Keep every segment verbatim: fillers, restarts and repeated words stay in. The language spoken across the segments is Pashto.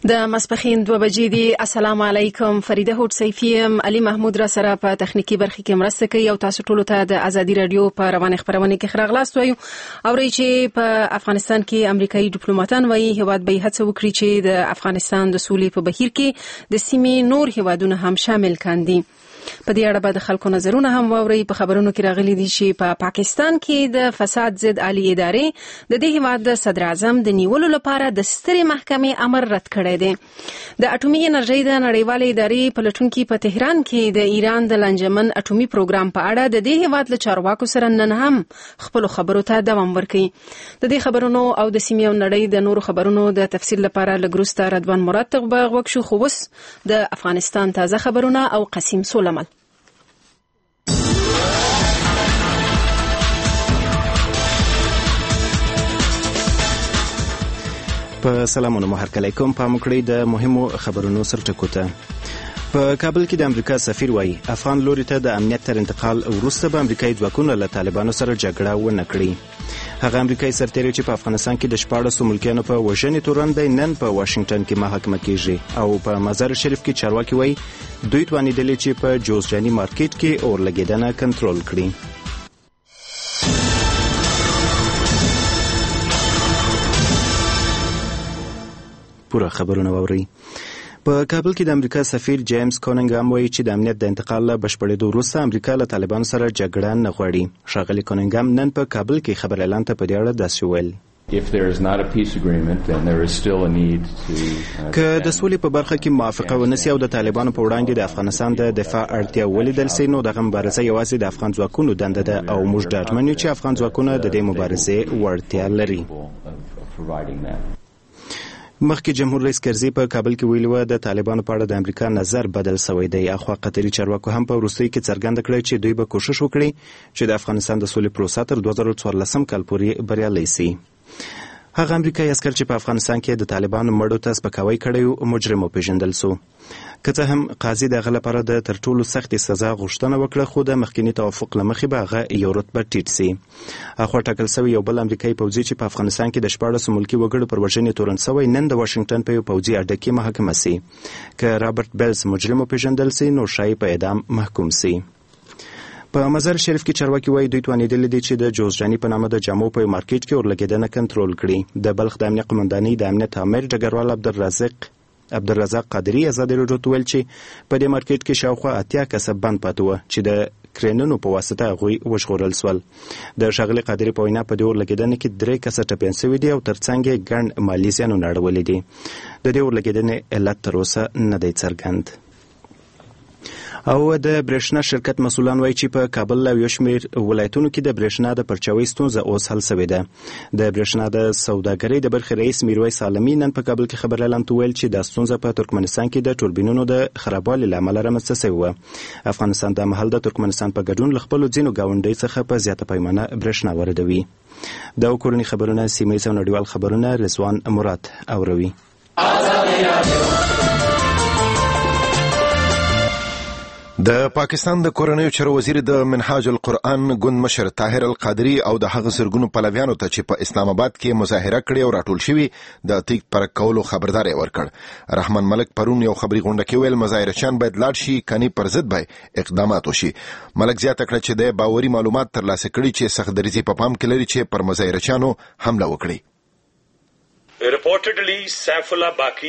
د ماسپخین دوه بجې دي. السلام علیکم. فریده هوډ سیفیم، علي محمود را سره په تخنیکی برخه کې مرسته کوي او تاسو ټول ته د ازادي رادیو په روانه خبرونه کې خراغلاست وایو. اوري چې په افغانستان کې امریکایي ډیپلوماټان وایي هیواد به هڅه وکړي چې د افغانستان د سولې په بهیر کې د سیمې نور هیوادونه هم شامل کاندي. په دې اړه به د خلکو نظرونه هم واوري. په خبرونو کې راغلي دي چې په پا پاکستان کې د فساد ضد عالی ادارې د دې هیواد د صدر اعظم د نیولو لپاره د سترې محکمې امر رد کړی دی. د اټومي انرژۍ د نړیوالې ادارې پلټونکي په تهران کې د ایران د لنجمن اټومي پروګرام په اړه د دې هیواد له چارواکو سره نن هم خپل خبرو ته دوام ورکوي. د دې خبرونو او د سیمې او نړۍ د نورو خبرونو د تفصیل لپاره لګروسته رضوان مراد تغبغ وکشو. خو اوس د افغانستان تازه خبرونه او قسیم سولمل. په سلامونه مو هرکلی کوم. په مکړی د مهمو خبرونو سر ټکوته. په کابل کې د امریکا سفیر وایي افغان لوري ته د امنیت تر انتقال وروسته به امریکایي ځواکونه له طالبانو سره جګړه ونه کړي. هغه امریکایي سرتیری چې په افغانستان کې د شپاړسو ملکیانو په وژنې تورن دی نن په واشنگټن کې محاکمه کیږي او په مزار شریف کې چارواکي وایي دوی توانیدلې چې په جوزجاني مارکیټ کې اور لګیدنه کنټرول کړي. پوره خبرونه ووري. په کابل کې د امریکا سفیر جیمز کونینګام وایي چې د امنیت د انتقال له بشپړېدو وروسته امریکا له طالبانو سره جګړه نه غواړي. ښاغلي کونینګام نن په کابل کې خبر اعلان ته په دې اړه داسې ویل: If there is not a peace agreement, then there is still a need to که د سولې په برخه کې موافقه ونسي او د طالبانو په وړاندې د افغانستان د دفاع اړتیا ولیدل سي نو دغه مبارزه یوازې د افغان ځواکونو دنده ده او موږ ډاډمن یو چې افغان ځواکونه د دې مبارزې وړتیا لري. مخکې جمهور رئیس کرزي په کابل کې ویلي و د طالبانو په اړه د امریکا نظر بدل شوی دی. اخوا قطري چارواکو هم په وروستیو کې څرګنده کړې چې دوی به کوشش وکړي چې د افغانستان د سولې پروسه تر دوه زره څوارلسم کال پورې بریالۍ سي. هغه امریکایي عسکر چې په افغانستان کې د طالبانو مړو ته سپکاوی کړی و مجرم وپېژندل سو. که څه هم قاضي د هغه لپاره د تر ټولو سختې سزا غوښتنه وکړه خو د مخکیني توافق له مخې به هغه یو رتبه ټیټ سي. اخوا ټاکل سوی یو بل امریکایي پوځي چې په افغانستان کې د شپاړسو ملکي وګړو پر وژنې تورن سوی نن د واشنګټن په یو پوځي اډه کې محاکمه سي. که رابرټ بیلز مجرم وپېژندل سي نو ښایي په اعدام محکوم سي. په مزار شریف کې چارواکي وایي دوی توانیدلي دي چې د جوزجاني په نامه د جامو په مارکیټ کې اور لګیدنه کنټرول کړي. د بلخ د امنیت قومندانۍ د امنیت امر ډګروال عبدالرزاق عبدالرزاق قادری ازادي راډیو ته ویل چې په دې مارکیټ کې شاوخوا اتیا کسب بند پاتې وو چې د کرینونو په واسطه هغوی وژغورل سول. د ښاغلي قادری په وینا په دې اور لګیدنه کې درې کسه ټپیان سوي دي او ترڅنګ یې ګڼ مالي زیانونه اړولي دي. د دې اور لګیدنې علت تر اوسه نه دی څرګند. او د برېښنا شرکت مسؤلان وایي چې په کابل او یو شمېر ولایتونو کې د برېښنا د پرچاوۍ ستونزه اوس حل سوې ده. د برېښنا د سوداګرۍ د برخې رئیس میرویس عالمي نن په کابل کې خبر اعلان ته ویل چې دا ستونزه په ترکمنستان کې د توربینونو د خرابوالي له امله رامنځته سوې وه. افغانستان د مهال د ترکمنستان په ګډون له خپلو ځینو ګاونډیو څخه په زیاته پیمانه برېښنا واردوي. دا کورني خبرونه سیمه ییز او نړیوال خبرونه رضوان مراد اوروي. د پاکستان د کورنیو چارو وزیر د منهاج القرآن ګوند مشر طاهر القادری او د هغه زرګونو پلویانو ته چې په اسلام آباد کې مظاهره کړې او راټول شوي د تیک پر کولو خبرداري ورکړ. رحمان ملک پرون یو خبري غونډه کې ویل مظاهرچیان باید لاړ شي کني پر ضد به اقدامات وشي. ملک زیاته کړه چې د باوري معلومات ترلاسه کړي چې سخت دریځي په پام کې لري چې پر مظاهرچیانو حمله وکړي. Reportedly Saif Allah Baqi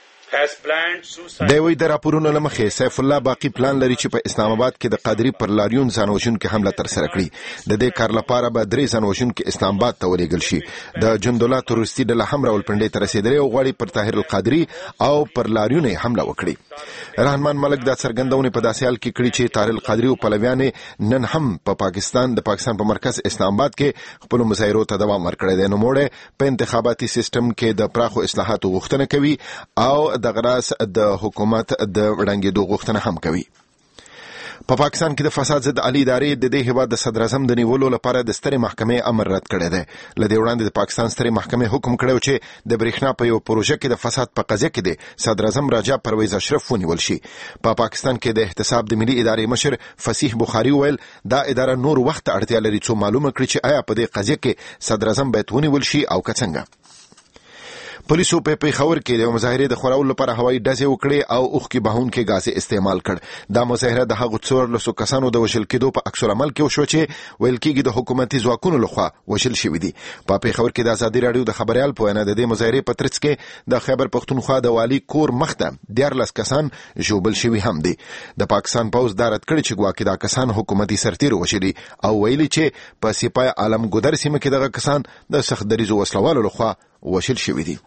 د وی د راپورونو لمخې سیف الله باقی پلان لري چې په اسلام آباد کې د قادری پر لاریون ځانوژونکو حمله تر سره کړي. د دې کار لپاره به درې ځانوژونکو اسلام آباد ته ولېږل شي. د جندولا تروریستي ډله هم راولپنډۍ ته رسېدلې او غواړي پر طاهر القادری او پر لاریون حمله وکړي. رحمان ملک دا څرګندونه په داسې حال کې کړي چې طاهر القادری او پلویان نن هم په پاکستان د پاکستان په مرکز اسلام آباد کې خپل مظاهرو ته دوام ورکړی دی. نو موږ په انتخاباتي سیستم کې د پراخو اصلاحاتو غوښتنه کوي او د غراس د حکومت د وړاندې غوښتنه هم کوي. په پاکستان کې د فساد ضد عالی ادارې د دې هیواد د صدر اعظم د نیولو لپاره د سترې محکمې امر رد کړی دی. لدې وړاندې د پاکستان سترې محکمې حکم کړی چې د برېښنا په یو پروژه کې د فساد په قضیه کې د صدر اعظم راجا پرویز اشرف ونیول شي. په پا پاکستان کې د احتساب د ملي ادارې مشر فصیح بخاری ویل دا اداره نور وخت اړتیا لري څو معلومه کړي چې آیا په دې قضیه کې صدر اعظم باید ونیول شي او که څنګه. پولیسو په پیښور کې د مظاهرې د خورولو لپاره هوایي ډزې وکړې او اوښکې بهونکي غاز استعمال کړ. دا مظاهره د هغو څوارلسو کسانو د وژل کېدو په عکس العمل کې وشو چې ویل کېږي د حکومتي ځواکونو لخوا وژل شوي دي. په پیښور کې د ازادي راډیو د خبريال په وینا د دې مظاهرې په ترڅ کې د خیبر پښتونخوا د والي کور مخته دیارلس کسان ژوبل شوي هم دي. د پاکستان پوز دا رد کړی چې ګواکې دا کسان حکومتي سرتیر وژلي او ویلي چې په سپای عالم ګودر سیمه کې دغه کسان د سخت دریزو وسلوالو لخوا وژل شوي دي.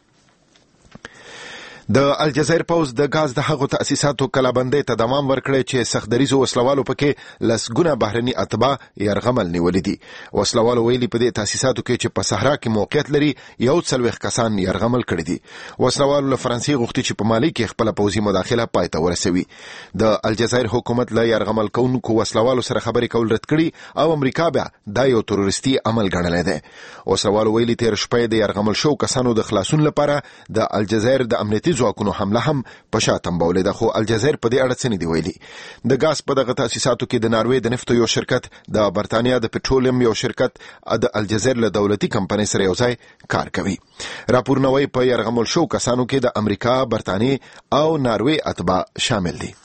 د الجزایر پوز د غاز د هغو تاسیساتو کلابندۍ ته دوام ورکړی چې سختدریزو وسلوالو پکې لسګونه بهرني اتباع يرغمل نیولې دي. وسلوالو ویلي په دې تاسیساتو کې چې په صحرا کې موقعیت لري یو څلوېښت کسان يرغمل کړي دي. وسلوالو له فرانسې غوښتي چې په مالي کې خپل پوزي مداخله پای ته ورسوي. د الجزایر حکومت له يرغمل کوونکو وسلوالو سره خبرې کول رد کړي او امریکا بیا دا یو تروریستي عمل ګڼلی دی. وسلوالو ویلي تیر شپه د يرغمل شو کسانو د خلاصون لپاره د الجزایر د امنیتي ځواکونو حمله هم په شا تنبولې ده، خو الجزایر په دې اړه څه نه دي ویلي. د غاز په دغه تاسیساتو کې د ناروې د نفتو یو شرکت، د برتانیا د پټرولیم یو شرکت د الجزایر له دولتي کمپنۍ سره یو ځای کار کوي. راپورونه وايي په يرغمل شو کسانو کې د امریکا، برتانیې او ناروې اتباع شامل دي.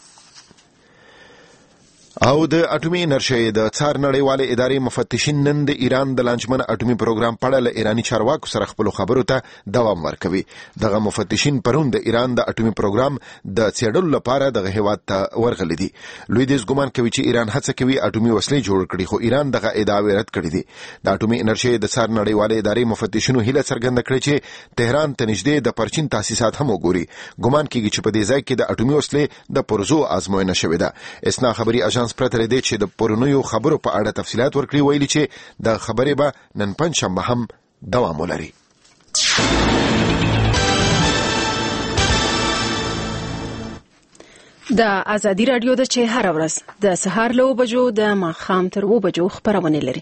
او د اټومي انرژۍ د څار نړیوالې ادارې مفتشین نن د ایران د لانجمن اټومي پروګرام په اړه له ایراني چارواکو سره خپل خبرو ته دوام ورکوي. دغه مفتشین پرون د ایران د اټومي پروګرام د څېړلو لپاره دغه هیواد ته ورغلي دي. لویدیځ ګمان کوي چې ایران هڅه کوي اټومي وسلې جوړ کړي، خو ایران دغه ادعاوې رد کړې دي. د اټومي انرژۍ د څار نړیوالې ادارې مفتشینو هیله څرګنده کړې چې تهران ته نږدې د پرچین تاسیسات هم وګوري. ګمان کیږي چې په دې ځای کې د اټومي وسلې د پرزو آزموینه شوې ده. اسنا خبري اژانس پرتر دی چې د پرونیو خبرو په اړه تفصيلات ورکړي، ویلي چې د خبرې به نن پنځشنبه هم دوام ولري. د ازادي رادیو د چې هر ورځ د سهار له بجو د ماښام تر و بجو خبرونه لري.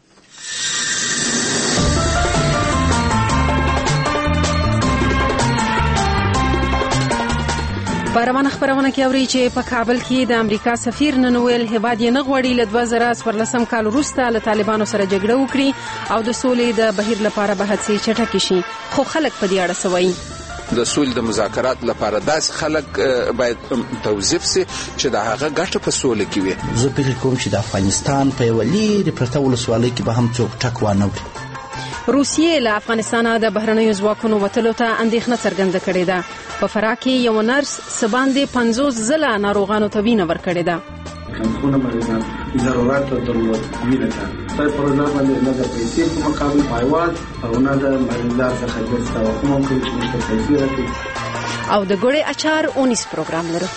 په روانه خبرونه کې اوري چې په کابل کې د امریکا سفیر نن ویل هیواد یې نه غواړي له دوه زره څوارلسم کال وروسته له طالبانو سره جګړه وکړي او د سولې د بهیر لپاره به هڅې چټکې شي، خو خلک په دې اړه څه وایي؟ د سولې د مذاکرات لپاره داس خلک باید توظیف سي چې د هغه ګټه په سولې کې وي. زه فکر کوم چې د افغانستان په یو لري پرته ولسوالۍ کې به هم څوک ټک وانه وکړي. روسیې له افغانستانه د بهرنیو ځواکونو وتلو ته اندېښنه څرګنده کړې ده. په فراه کې یو نرس سباندې پنځوس ځله ناروغانو ته وینه ورکړې ده. خونه مریضان ضرورت درلود وینه ته په پروګرام باندې نه د پیسې په مقابل پایواز او نه د مریضانو څخه د توقع کوي چې مشته پیسې راکړي. او د ګوړې اچار اونیس پروګرام لرو.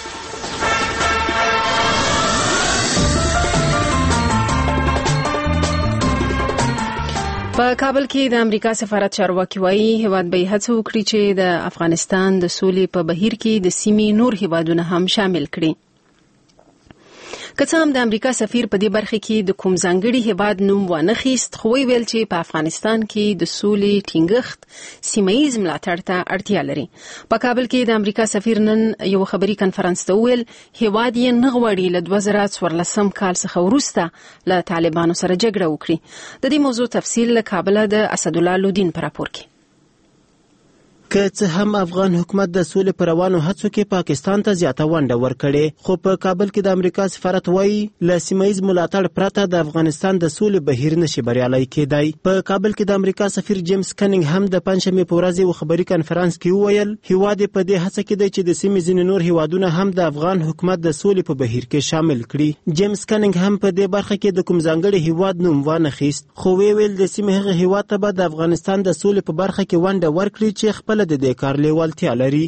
په کابل کې د امریکا سفارت چارواکي وایي هیواد به هڅه وکړي چې د افغانستان د سولې په بهیر کې د سیمې نور هیوادونه هم شامل کړي. که څه هم د امریکا سفیر په دې برخه کې د کوم ځانګړي هیواد نوم ونه خیست، خو ویل چې په افغانستان کې د سولې ټینګښت سیمه‌ییز ملاتړ ته اړتیا لري. په کابل کې د امریکا سفیر نن یو خبري کنفرانس ته ویل هیواد یې نه غواړي له دوه زره څوارلسم کال څخه وروسته له طالبانو سره جګړه وکړي. د دې موضوع تفصیل له کابل د اسدالله لودین پر راپور کې. که څه هم افغان حکومت د سولې پر روانو هڅو کې پاکستان ته زیاته ونډه ورکړې، خو په کابل کې د امریکا سفارت وایي له سیمه‌ییز ملاتړ پرته د افغانستان د سولې بهیر نشي بریالی کېدای. په کابل کې د امریکا سفیر جیمز کنینګ هم د پنځشنبې په ورځ یو خبري کنفرانس کې وویل هیواد په دې هڅه کې دی چې د سیمې ځینې نور هیوادونه هم د افغان حکومت د سولې په بهیر کې شامل کړي. جیمز کنینګ هم په دې برخه کې د کوم ځانګړي هیواد نوم ونه خیست، خو ویل د سیمې هغه هیواد ته به د افغانستان د سولې په برخه کې ونډه ورکړي چې خپل د دې کار لیوالتیا لري.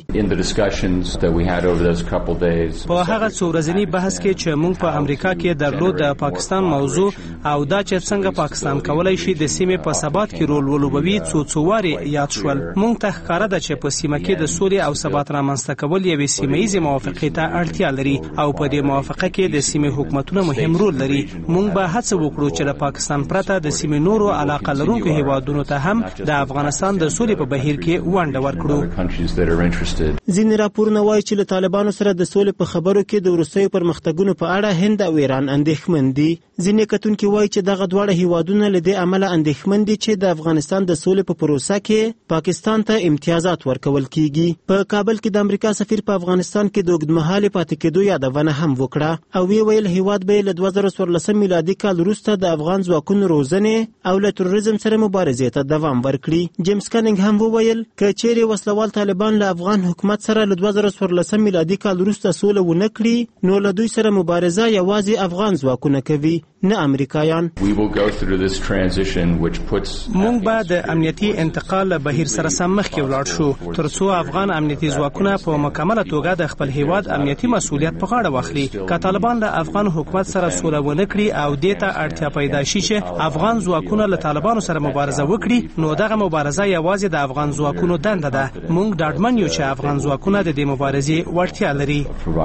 په هغه څو ورځنی بحث کې چې موږ په امریکا کې درلود د پاکستان موضوع او دا چې څنګه پاکستان کولای شي د سیمې په ثبات کې رول ولوبوي څو څو واري یاد شول. موږ ته ښکاره ده چې په سیمه کې د سولې او ثبات رامنځته کول یوې سیمه‌ییزې موافقې ته اړتیا لري او په دې موافقه کې د سیمې حکومتونه مهم رول لري. موږ به هڅه وکړو چې د پاکستان پرته د سیمې نورو علاقه لرونکو هیوادونو ته هم د افغانستان د سولې په بهیر کې ونډه ونډه ورکړو. ځینې راپورونه وایي چې له طالبانو سره د سولې په خبرو کې د وروستیو پرمختګونو په اړه هند او ایران اندېښمن دي. ځینې کتونکي وایي چې دغه دواړه هیوادونه له دې امله اندېښمن دي چې د افغانستان د سولې په پروسه کې پاکستان ته امتیازات ورکول کیږي. په کابل کې د امریکا سفیر په افغانستان کې د اوږدمهالې پاتې کېدو یادونه هم وکړه او وی ویل هیواد به له دوه زره څوارلسم میلادي کال وروسته د افغان ځواکونو روزنې او له تروریزم سره مبارزې ته دوام ورکړي. جیمز کنینګ هم وویل که چیرې وسلوال طالبان له افغان حکومت سره له دوه زره څوارلسم میلادي کال وروسته سوله ونه کړي نو له دوی سره مبارزه یوازې افغان ځواکونه کوي نه امریکایان. مونږ به د امنیتي انتقال له بهیر سره سم مخکې ولاړ شو ترڅو افغان امنیتي ځواکونه په مکمله توګه د خپل هیواد امنیتي مسؤلیت په غاړه واخلي. که طالبان له افغان حکومت سره سوله ونه کړي او دې ته اړتیا پیدا شي چې افغان ځواکونه له طالبانو سره مبارزه وکړي نو دغه مبارزه یوازې د افغان ځواکونو دنده ده. مونږ ډاډمن یو چې افغان ځواکونه د دې مبارزې وړتیا لري.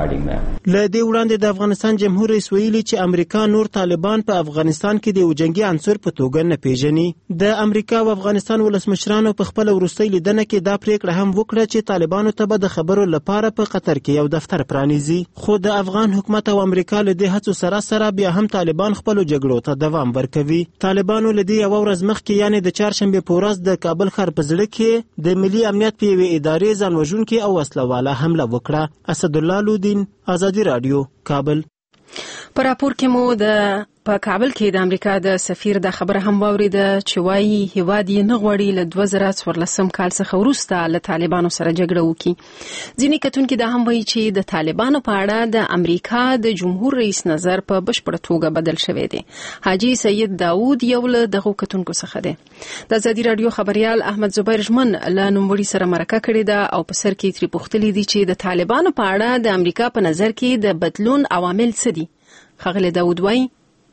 له دې وړاندې د افغانستان جمهور رئیس ویلي چې امریکا نور طالبان په افغانستان کې د یو جنگي عنصر په توګه نه پیژني. د امریکا او افغانستان ولسمشرانو په خپل وروستۍ لیدنه کې دا پریکړه هم وکړه چې طالبانو ته به د خبرو لپاره په قطر کې یو دفتر پرانیزي. خو د افغان حکومت او امریکا له دې هڅو سره سره بیا هم طالبان خپل جګړو ته دوام ورکوي. طالبانو له دې یو ورځ مخکې یعنی د چهارشنبه په ورځ د کابل ښار په زړه کې د ملي امنیت په یوې ادارې ځانوژونکې او وسلواله حمله وکړه. اسدالله لودین، آزادي رادیو، کابل. په راپور کې مو د په کابل کې د امریکا د سفیر د خبره هم واوریده چې وایي هیواد یې نه غواړي له دوه زره څوارلسم کال څخه وروسته له طالبانو سره جګړه وکړي. ځینې کتونکي دا هم وایي چې د طالبانو په اړه د امریکا د جمهور رئیس نظر په بشپړه توګه بدل شوی دی. حاجی سید داود یو له دغو کتونکو څخه دی. د آزادي رادیو خبريال احمد زبیر ژمن له نوموړي سره مرکه کړې ده او په سر کې ترې پوښتلي دي چې د طالبانو په اړه د امریکا په نظر کې د بدلون عوامل څه دي. ښاغلی داود وایي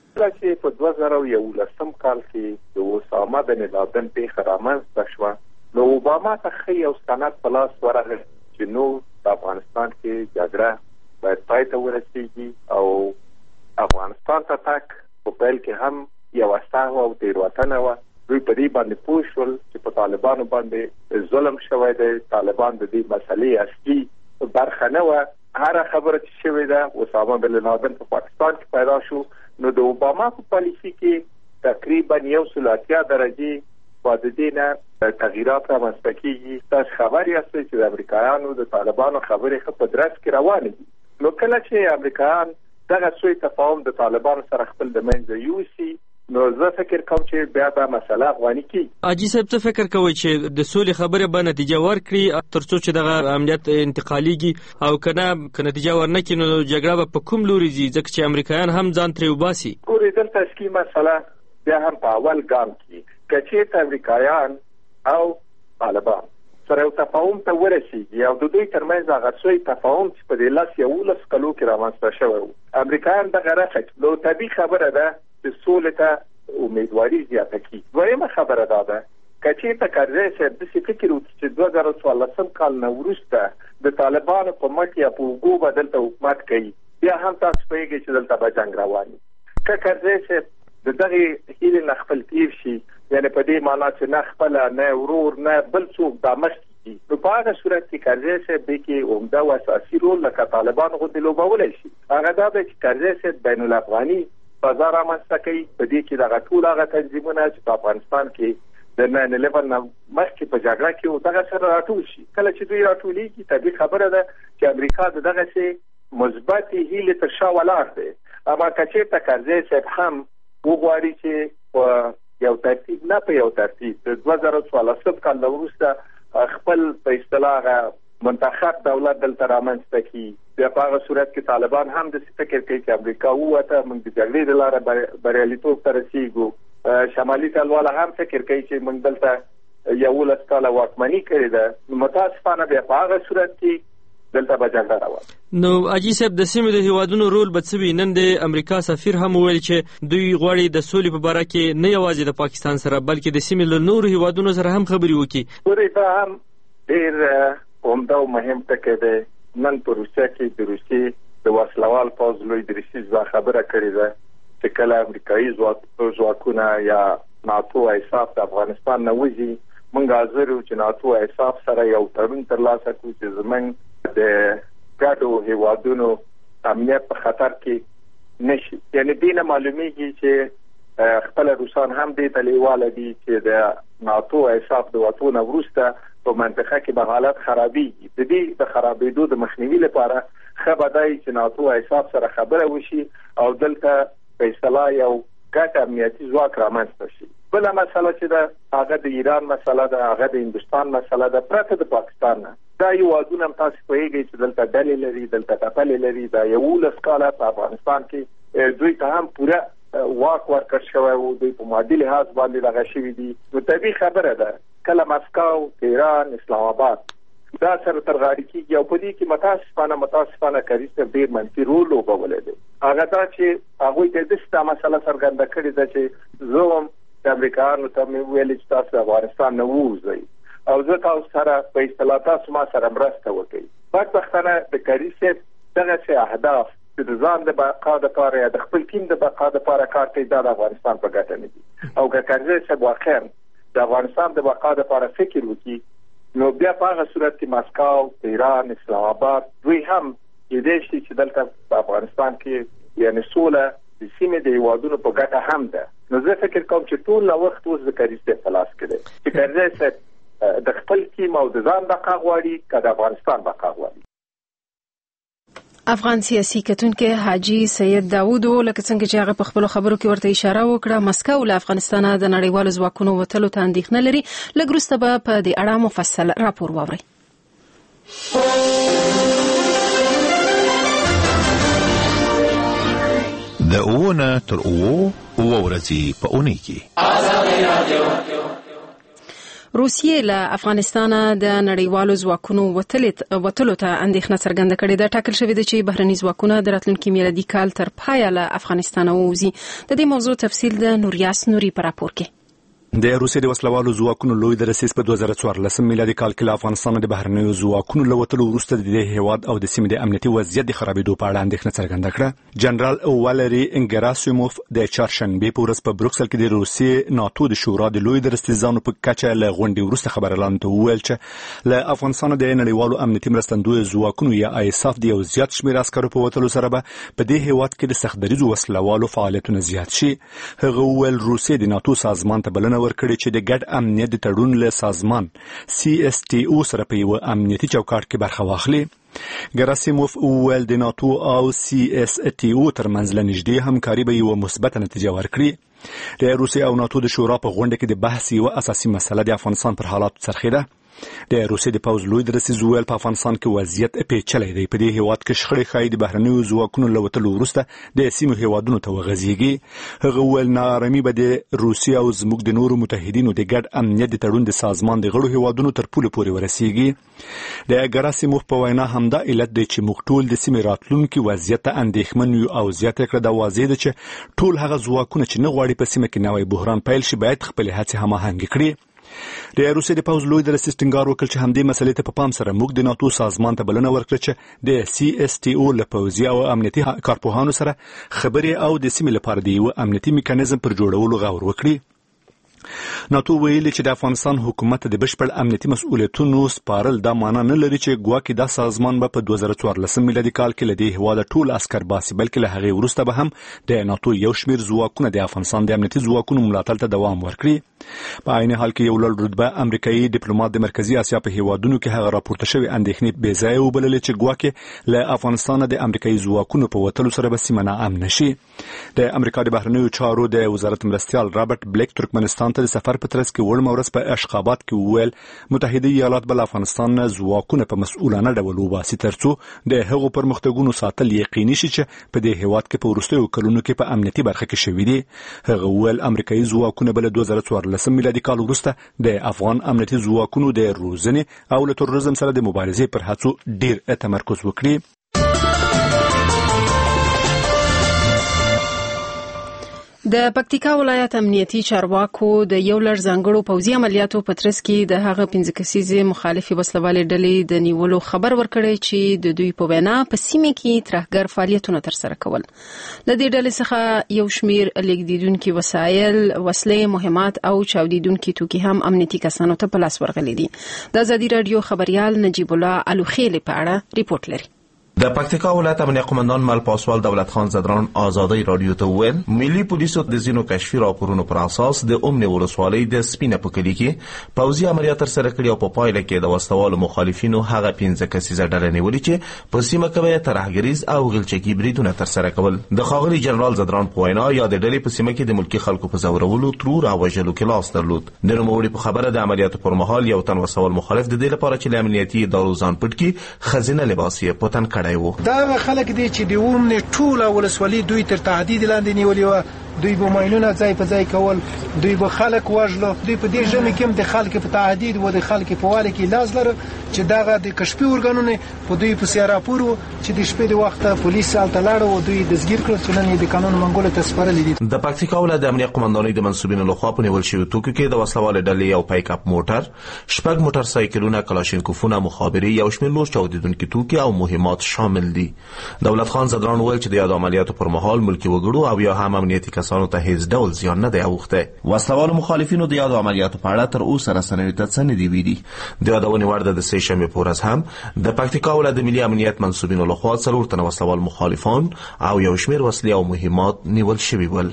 چې په دوه زره یولسم کال کې د اسامه بن لادن پیښه رامنځته شوه نو اوباما ته ښه یو سند په لاس ورغی چې نو په افغانستان کې جګړه باید پای ته ورسېږي او افغانستان ته تک په پیل کې هم یوه سهوه او تېروتنه وه. دوی په دې باندې پوه شول چې په طالبانو باندې ظلم شوی دی. طالبان د دې مسلې اصلي برخه نه وه. هر خبره چې شوې ده اسامه بن لادن په پاکستان کې پیدا شو نو د اوباما په پالیسي کې تقریبا یو سل اتیا درجې بعد دې نه تغییرات رامنځته کېږي. تاسو خبر یاست چې د امریکایانو د طالبانو خبرې ښه په درس کې روانې دي. نو کله چې امریکایان دغه سوی تفاهم د طالبانو سره خپل د منځه یوسي نو زه فکر کوم چې بیا دا مسله افغاني کی. حاجی صاحب څه فکر کوي چې د سولې خبره به نتیجه ورکړي ترڅو چې دغه امنیت انتقالیږي او کنه که نتیجه ورنکړي نو جګړه به په کوم لوري ځي ځکه چې امریکایان هم ځان ترې وباسي؟ ګورې دلته اسکی مسله بیا هم په اول ګام کې که چېرته امریکایان او طالبان سره یو تفاهم ته ورسېږي او د دوی ترمنځ هغه سوی تفاهم چې په دې لس یولس کلو کې رامنځته شوی و امریکایان دغه رخصت نو طبیعي خبره ده چې سولې ته امیدواري زیاته کړي. دویمه خبره دا ده که چېرته کرزی صاحب داسې فکر وکړي چې دوه زره څوارلسم کال نه وروسته د طالبانو په مټ یا په اوږو به دلته حکومت کوي بیا هم تاسو پوهېږئ چې دلته به جنګ روان وي. که کرزی صاحب د دغې هیلې نه خپل تیر شي یعنې په دې معنا چې نه خپله نه ورور نه بل څوک دا مخکې کړي نو په هغه صورت کې کرزی صاحب دې کې عمده او اساسي رول لکه طالبان غوندې لوبولی شي. هغه دا دی چې کرزی صاحب بین الافغاني فضا رامنځته کوي. په دې کې دغه ټول هغه تنظیمونه چې په افغانستان کې د ناین الیون نه مخکې په جګړه کې و دغه سره راټول شي. کله چې دوی راټولېږي طبیعي خبره ده چې امریکا د دغسې مثبتې هیلې تر شا ولاړ دی. اما که چېرته کرزی صاحب هم وغواړي چې په یو ترتیب نه په یو ترتیب د دوه زره څوارلسم کال نه وروسته خپل په اصطلاح منتخب دولت دلته رامنځته کړي بیا په هغه صورت کې طالبان هم داسې فکر کوي چې امریکا ووته موږ د جګړې د لارې بریالیتوب ته رسېږو. شمالي ټلواله هم فکر کوي چې موږ دلته یولس کاله واکمني کړې ده. متاسفانه بیا په هغه صورت کې دلته به جګړه روانه. نو حاجي صاحب د سیمې د هیوادونو رول به څه وي؟ نن د امریکا سفیر هم وویل چې دوی غواړي د سولې په باره کې نه یوازې د پاکستان سره بلکې د سیمې له نورو هیوادونو سره هم خبرې وکړي. ګورئ دا هم ډېر عمده او مهم ټکی دی. نن په روسیه کې د روسیې د وسلوال پوځ لوی دریسي خبره کړې ده چې کله امریکایي ځواکونه یا ناتو ایساف د افغانستان نه وځي موږ حاضر یو چې ناتو احساس سره یو تړون ترلاسه کړو چې زموږ د ګډو هیوادونو امنیت په خطر کې نشي. یعنی دینه معلومیږي چې خپل روسان هم دې ته لیواله دي چې د ناتو احساس د وټونه وروسته په منطقه کې به حالت خرابېږي. د دې د خرابېدو د مخنیوي لپاره ښه به دی چې ناتو احساس سره خبره وشي او دلته په اصطلاح یو ګډ امنیتي ځواک رامنځته شي. بله مسله چې ده هغه د ایران مسله ده، هغه د هندوستان مسله ده، پرته د پاکستان نه. دا هیوادونه هم تاسو پوهېږئ چې دلته ډلې لري، دلته ټپلې لري. دا یولس کاله په افغانستان کې دوی ته هم پوره واک ورکړ شوی و، دوی په مادي لحاظ باندې دغه شوي دي. نو طبیعي خبره ده کله مسکو، تهران، اسلام آباد دا سره تر غاړې کېږي او په دې کې متاسفانه متاسفانه کاري صاحب ډېر منفي رول لوبولی دی. هغه دا چې هغوی ته داسې دا مسله څرګنده کړې ده چې زه هم د امریکایانو ته مې ویلې چې تاسو د افغانستان نه ووځئ او زه تاسو سره په اصطلاح تاسو ما سره مرسته وکړئ. بدبختانه د کاري صاحب دغسې اهداف چې د ځان د بقا دپاره یا د خپل ټیم د بقا دپاره کار کوي، دا د افغانستان په ګټه نه دي. او که کاري صاحب واقعا د افغانستان د بقا دپاره فکر وکړي نو بیا په هغه صورت کې مسکو، تهران، اسلام آباد دوی هم کېدای شي چې دلته په افغانستان کې یعنې سوله د سیمې د هیوادونو په ګټه هم ده. نو زه فکر کوم چې ټول لا وخت اوس د کاري صاحب په لاس کې دی چې کاري صاحب د خپل ټیم او د ځان بقا غواړي که د افغانستان بقا غواړي. افغان سیاسي کتونکي حاجي سید داوود لکه څنګه چې هغه په خپل خبرو کې ورته اشاره وکړه، مسکو له افغانستان د نړیوالو ځواکونو وتلو ته اندېښنه لري. لږ وروسته به په دې اړه مفصل راپور واورئ. د اوونه تر اوو اوه ورځې په اونۍ کې روسیې له افغانستان د نړیوالو ځواکونو وتلو ته اندېښنه څرګنده کړې ده. ټاکل شوې ده چې بهرني ځواکونه د راتلونکي میلادي کال تر پایه له افغانستان ووځي. د دې موضوع تفصیل د نوریاس نوري په راپور کې. د روسیې د وسلوالو ځواکونو لوی درسیز په دوه زره څوارلسم میلادي کال کې له افغانستان د بهرنیو ځواکونو له وتلو وروسته د دې هیواد او د سیمې د امنیتي وضعیت د خرابېدو په اړه اندېښنه څرګنده کړه. جنرال والری ګراسیموف د چهارشنبې په ورځ په بروکسل کې د روسیې ناتو د شورا د لوی درسیزانو په کچه له غونډې وروسته خبريالانو ته وویل چې له افغانستان د نړیوالو امنیتي مرستندوی ځواکونو یا آیساف د یو زیات شمېر عسکرو په وتلو سره به په دې هیواد کې د سختدریځو وسلوالو فعالیتونه زیات شي. هغه وویل روسیې د ناتو سازمان ته بلنه ورکړې چې د ګډ امنیت د تړون له سازمان سی اس ټي او سره په یو امنیتي چوکاټ کې برخه واخلي. ګراسیموف وویل د ناتو او سی اس ټي او ترمنځ له نږدې همکاري به یوه مثبته نتیجه ورکړي. د روسیې او ناتو د شورا په غونډه کې د بحث یوه اساسي مسله د افغانستان پر حالاتو څرخېده. د روسیې د پوځ لوی درسیز وویل په افغانستان کې وضعیت پیچلی دی. په دې هیواد کې شخړې ښایي د بهرنیو ځواکونو له وتلو وروسته د سیمو هیوادونو ته وغځېږي. هغه وویل ناارامي به د روسیې او زموږ د نورو متحدینو د ګډ امنیت د تړون د سازمان د غړو هیوادونو تر پولې پورې ورسېږي. د ګراسیموف په وینا همدا علت دی چې موږ ټول د سیمې راتلونکي وضعیت ته اندېښمن یو او زیاته کړه دا واضح ده چې ټول هغه ځواکونه چې نه غواړي په سیمه کې نوی بحران پیل شي باید خپلې هڅې هماهنګ کړي. د روسیې د پوځ لوی درسیز ټینګار وکړ چې همدې مسلې ته په پام سره موږ د ناتو سازمان ته بلنه ورکړه چې د سی اس ټي او له پوځي او امنیتي کارپوهانو سره خبرې او د سیمې لپاره د یو امنیتي میکانیزم پر جوړولو غور وکړي. ناتو ویلي چې د افغانستان حکومت د بشپړ امنیتي مسؤلیتونو سپارل دا معنا نه لري چې ګواکې دا سازمان به په دوه زره څوارلسم میلادي کال کې له دې هیواده ټول عسکر باسي، بلکې له هغې وروسته به هم د ناتو یو شمېر ځواکونه د افغانستان د امنیتي ځواکونو ملاتړ ته دوام ورکړي. په عین حال کې یو لوړ رتبه امریکایي ډیپلوماټ د مرکزي اسیا په هیوادونو کې هغه راپورته شوی اندېښنې بې ځایه وبللې چې ګواکې له افغانستان د امریکایي ځواکونو په وتلو سره به سیمه ناامنه شي. د امریکا د بهرنیو چارو د وزارت مرستیال رابرټ بلیک ترکمنستان ته د سفر په ترڅ کې وړمه ورځ په اشخاباد کې وویل متحده ایالات به له افغانستان نه ځواکونه په مسؤلانه ډول وباسي ترڅو د هغو پرمختګونو ساتل یقیني شي چې په دې هیواد کې په وروستیو کلونو کې په امنیتي برخه کې شوي دي. هغه وویل امریکایي ځواکونه به له دوه زره څوارلسم میلادي کال وروسته د افغان امنیتي ځواکونو د روزنې او له تروریزم سره د مبارزې پر هڅو ډیر تمرکز وکړي. د پکتیکا ولایت امنیتي چارواکو د یو لړ ځانګړو پوځي عملیاتو په ترڅ کې د هغه پنځه کسیزې مخالفي وسلوالې ډلې د نیولو خبر ورکړی چې د دوی په وینا په سیمه کې ترهګر فعالیتونه ترسره کول. د دې ډلې څخه یو شمیر لیږدیدونکي وسایل، وسلې، مهمات او چاودیدونکي توکي هم امنیتي کسانو ته په لاس ورغلي دي. د ازادي رادیو خبريال نجیب الله الوخیل په اړه ریپورت لري. د پکتیکا ولایت امنیه قومندان مل پاسوال دولت خان زدران آزادی رادیو ته ویل ملي پولیسو د زینو کشفي راپورونو پر اساس د امن ولسوالۍ د سپینه پکلي کې پوځي عملیات ترسره کړي او په پایله کې د وسوالو مخالفینو هغه پنځه کسیزه ډله نیولې چې په سیمه کې ترهګریز او غلچکي بریدونه ترسره کول. د ښاغلي جنرال زدران په وینا یا د ډلې په سیمه کې د ملکی خلکو په زورولو ترور او وژلو کې لاس درلود. د نوموړي په خبره د عملیاتو پر مهال یو تن وسوال مخالف د دې لپاره چې د امنیتي ادارو ځان پټ کړي خزینه لباس یې پتن کړی و. خلک دي چې د ومن ټول ولسوالۍ دوی تر تهدید لاندې نیولې و. دوی به ماینونه ځای په ځای کول، دوی به خلک وژل. دوی په دې ژمي کې د خلک په تهدید و د خلک په واله کې لاس لره چې دغه د کشفي ارګانونه په دوی په سیاره پورو چې د شپې د وخت پولیس الته لاړو او دوی د زګیر کړ چې نن د قانون منګول ته سپارل دي. د پکتیکا ولایت د امنیه قومندانۍ د منسوبینو لخوا په نیول شوی توکو کې د وسلوال ډلې یو پایک اپ موټر، شپږ موټر سایکلونه، کلاشینکوفونه، مخابري، یو شمېر نور چاودیدونکي توکي او مهمات شامل دي. دولت خان زدران ویل چې د یاد عملیاتو پر مهال ملکی وګړو او یا هم امنیتي کسانو ته هیڅ ډول زیان نه دی اوښتی. وسلوالو مخالفینو د یاد عملیاتو په اړه تر اوسه رسنیو ته څه نه دي ویلي. د یادونې وړ ده د سې شنبې په ورځ هم د پکتیکا ولایت د ملي امنیت منسوبینو لخوا څلور تنه وسلوال مخالفان او یو شمېر وسلې او مهمات نیول شوي ول.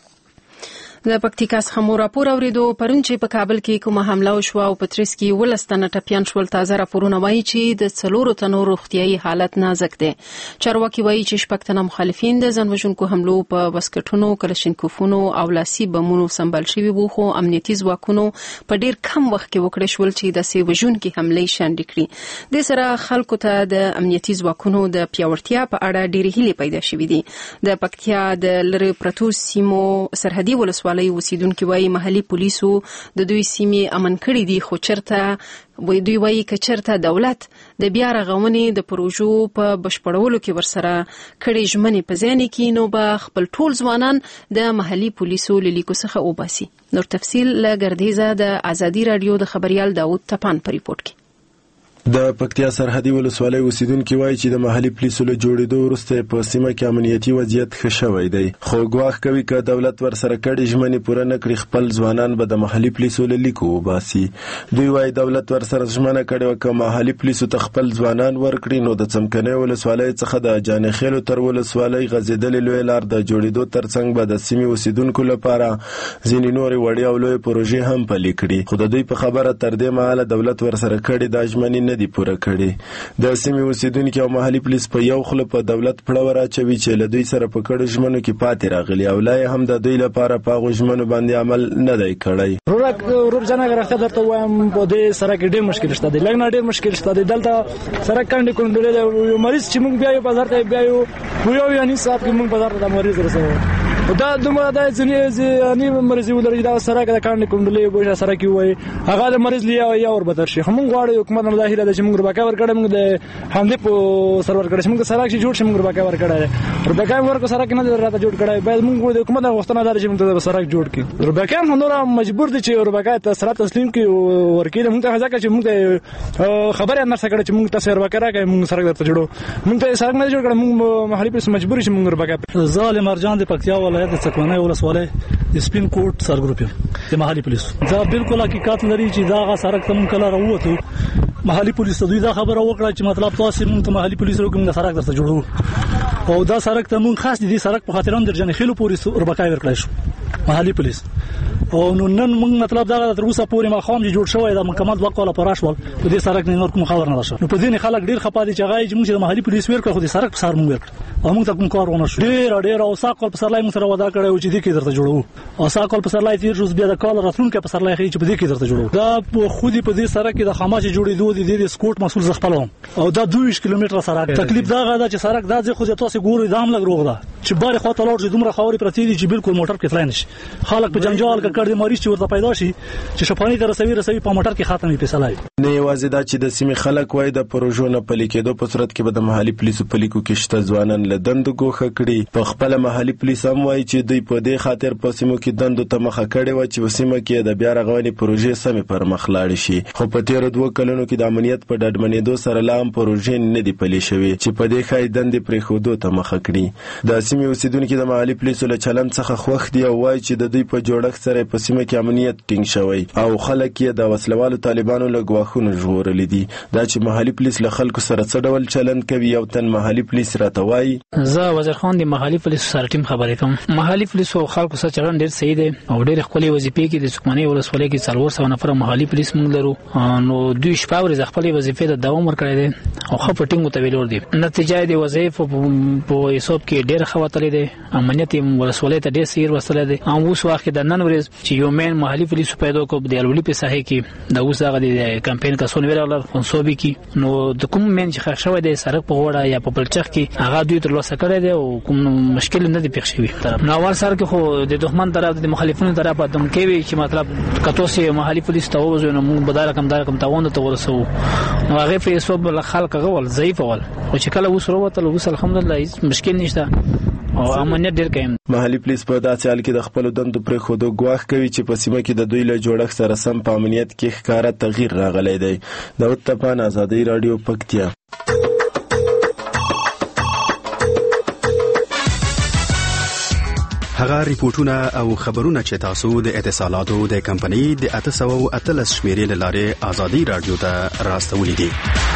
د پکتیکا څخه مو راپور اوریدو پرون چې په کابل کې کومه حمله وشوه او په ترڅ کې ولستانه ټپیان شول. تازه راپورونه وایي چې د څلورو تنو روغتیايي حالت نازک دی. چارواکي وایي چې شپږ تنه مخالفین د ځانوژونکو حملو په وسکټونو، کلاشینکوفونو او لاسي بمونو سمبال شوي وو، خو امنیتي ځواکونو په ډیر کم وخت کې وکړی شول چې د سې وژونکي حملې شنډې کړي. د سره خلکو ته د امنیتي ځواکونو د پیاوړتیا په اړه ډېرې هیلې پیدا شوې دي. د پکتیا د لری پرتو سیمو سرحدي ولسوالۍ اوسیدونکو وايي محلي پولیسو د دوی سیمې امن کړې دي، خو چرته وای دوی وايي چې چرته دولت د بیا رغونې د پروژو په بشپړولو کې ورسره کړي ژمنې په ځای کې نو به خپل ټول ځوانان د محلي پولیسو لیکو څخه وباسي. نور تفصیل له ګردیزه د ازادي رادیو د خبريال داوود تپان په ریپورت کې. د پکتیا سرحدي ولسوالۍ اوسیدونکو وایي چې د محلي پولیسو له جوړېدو وروسته په سیمه کې امنیتي وضعیت ښه شوی دی، خو ګواښ کوي که دولت ورسره کړي ژمنې پوره نه کړي خپل ځوانان به د محلي پولیسو له لیکو وباسي. دوی وایي دولت ورسره ژمنه کړې وه که محلي پولیسو ته خپل ځوانان ورکړي نو د څمکنیو ولسوالۍ څخه د جانخیلو تر ولسوالۍ غځېدلې لویې لار د جوړېدو ترڅنګ به د سیمې اوسیدونکو لپاره ځینې نورې وړې او لویې پروژې هم پلي کړي، خو د دوی په خبره تر دې مهاله دولت ورسره کړي دا ژمنې نه دي پوره کړي. د سیمې اوسیدونکو او محلي پولیس په یو خله په دولت پړه راچوي چې له دوی سره په کړو ژمنو کې پاتې راغلي او لا هم د دوی لپاره په هغو ژمنو باندې عمل نه دی کړی. ورک ورور جنا غرخه درته وایم په دې سره کې ډېر مشکل شته دی، لږ نه ډېر مشکل شته دی. دلته سره کاندې کوندلې یو مریض چې موږ بیا یو بازار ته بیا یو یو یعنی صاحب کې موږ بازار ته مریض رسوو دا دومره د ځینې ځینې مریض ولري دا سره کې کاندې کوندلې بوجا سره کې وای هغه د مریض لیا یا اور بدر شي. موږ غواړو حکومت نه ظاهره د چې موږ رباکا ورکړه موږ د حمله په سرور کړه موږ سره کې جوړ شي موږ رباکا ورکړه رباکا ورکو سره کې نه راته جوړ کړه باید موږ د حکومت غوښتنه دار چې موږ سره جوړ کړي. رباکا هم نور مجبور دي چې رباکا ته سره تسلیم کړي ورکړي. موږ ته ځکه چې موږ خبره نه سره کړه چې موږ تاسو رباکا راکې موږ سره درته جوړو موږ ته سره نه جوړ کړه موږ محلي پولیس مجبور شي موږ رباکا. ظالم ارجان د پکتیا ولایت د څکمنۍ ولسوالۍ سپین کوټ سرګروپ د محلي پولیس دا بالکل حقیقت لري چې دا غا سرک تم کله راووتو محلي پولیس دوی دا خبره وکړه چې مطلب تاسو موږ ته محلي پولیس روګم د سرک درته جوړو او دا سرک ته موږ خاص دي سرک په خاطر هم درجن خېلو پولیس ربکای ورکړای شو محلي پولیس او نو نن موږ مطلب دا تر اوسه پورې ما خام جوړ شوی دا مکمل وقت ولا پراشول په دې سرک نه نور کوم خبر نه راشه. نو په دې خلک ډیر خپه دي چې غاړي چې موږ د محلي پولیس ورکړو خو دې سرک په سر موږ ورکړو او موږ ته کوم کار ونه شو. ډیر ډیر او ساقل په سرلای موږ سره ودا کړو چې دې کې درته جوړو او ساقل په سرلای تیر روز بیا د کال راتلونکو په سرلای خې چې په دې کې درته جوړو. دا خو دې په دې سرک کې د خاماش جوړېدو دي د سکوټ مسول ز خپلوم او دا دوه کیلومتره سرک تکلیف دا غدا چې سرک دا ځکه خو تاسو ګورئ دا هم لګ روغ ده چې بار خوا ته لاړ شي دومره خاورې پرتې دي چې بالکل موټر کې تلای نشي. خلک په جنجال کې کړي مریض چې ورته پیدا شي چې شفاني ته رسوي رسوي په موټر کې خاتمه فیصله وي. نه یوازې دا چې د سیمې خلک وایي د پروژو نه پلي کېدو په صورت کې به د محلي پولیسو په لیکو کې شته ځوانان له دندو ګوښه کړي. په خپله محلي پولیس هم وایي چې دوی په دې خاطر په سیمو کې دندو ته مخه کړې وه چې په سیمه کې د بیا رغونې پروژې سمې پر مخ لاړې شي. خو په تېرو دوو کلونو کې د امنیت په ډاډمنېدو سره لا هم پروژې نه دي پلي شوې چې په دې ښایي دندې پرېښودو ته مخه کړي. د سیمې اوسېدونکي د محلي پولیسو له چلند څخه خوښ دي او وایي چې د دوی په جوړښت سره په سیمه کې امنیت ټینګ شوی او خلک یې د وسلوالو طالبانو له ګواښونو ژغورلي دي. دا چې محلي پولیس له خلکو سره څه ډول چلند کوي یو تن محلي پولیس راته وایي. زه وزیر خان د محلي پولیسو سره ټیم خبرې کوم. محلي پولیسو خلکو سره چلند ډېر صحیح دی او ډېرې ښکلې وظیفې کې د څوکمنۍ ولسوالۍ کې څلور سوه نفره محلي پولیس موږ لرو نو دوی شپه ورځ خپلې وظیفې ته دوام ورکړی دی او ښه په ټینګو ته ویلور دي. نتیجه د وظایفو په حساب کې ډېر ښه وتلی دی. امنیت یې ولسوالۍ ته ډېر صحیح وصلی دی. او اوس وخت کې د نن ورځ چې یو مین محلي پولیسو پیدا کړو د الولي په ساحې کې د اوس دغه د کمپین کسونه ویل خنصوبي کې نو د کوم مین چې ښخ شوی دی سړک په غوړه یا په پلچخ کې هغه دوی ترلاسه کړی دی او کوم مشکل نه دی پېښ شوی. نو اول سر کې خو د دښمن طرف د مخالفینو طرف دمکې وي چې مطلب کتو سي محلي پولیس ته وځو نو موږ بدل کم دار کم تاوند ته ورسو نو هغه په حساب خلک غول ضعیف ول او چې کله اوس وروته اوس الحمدلله هیڅ مشکل نشته او امنیت ډیر قایم. محلي پولیس په داسې حال کې د خپل دندو پرې خودو ګواښ کوي چې په سیمه کې د دوی له جوړښت سره سم په امنیت کې ښکاره تغییر راغلی دی. داود تپان، آزادۍ راډیو، پکتیا. هغه ریپورتونه او خبرونه چې تاسو د اتصالاتو د کمپنۍ د اته سوه اتلس شمیرې له لارې آزادۍ راډیو ته راستولي دي.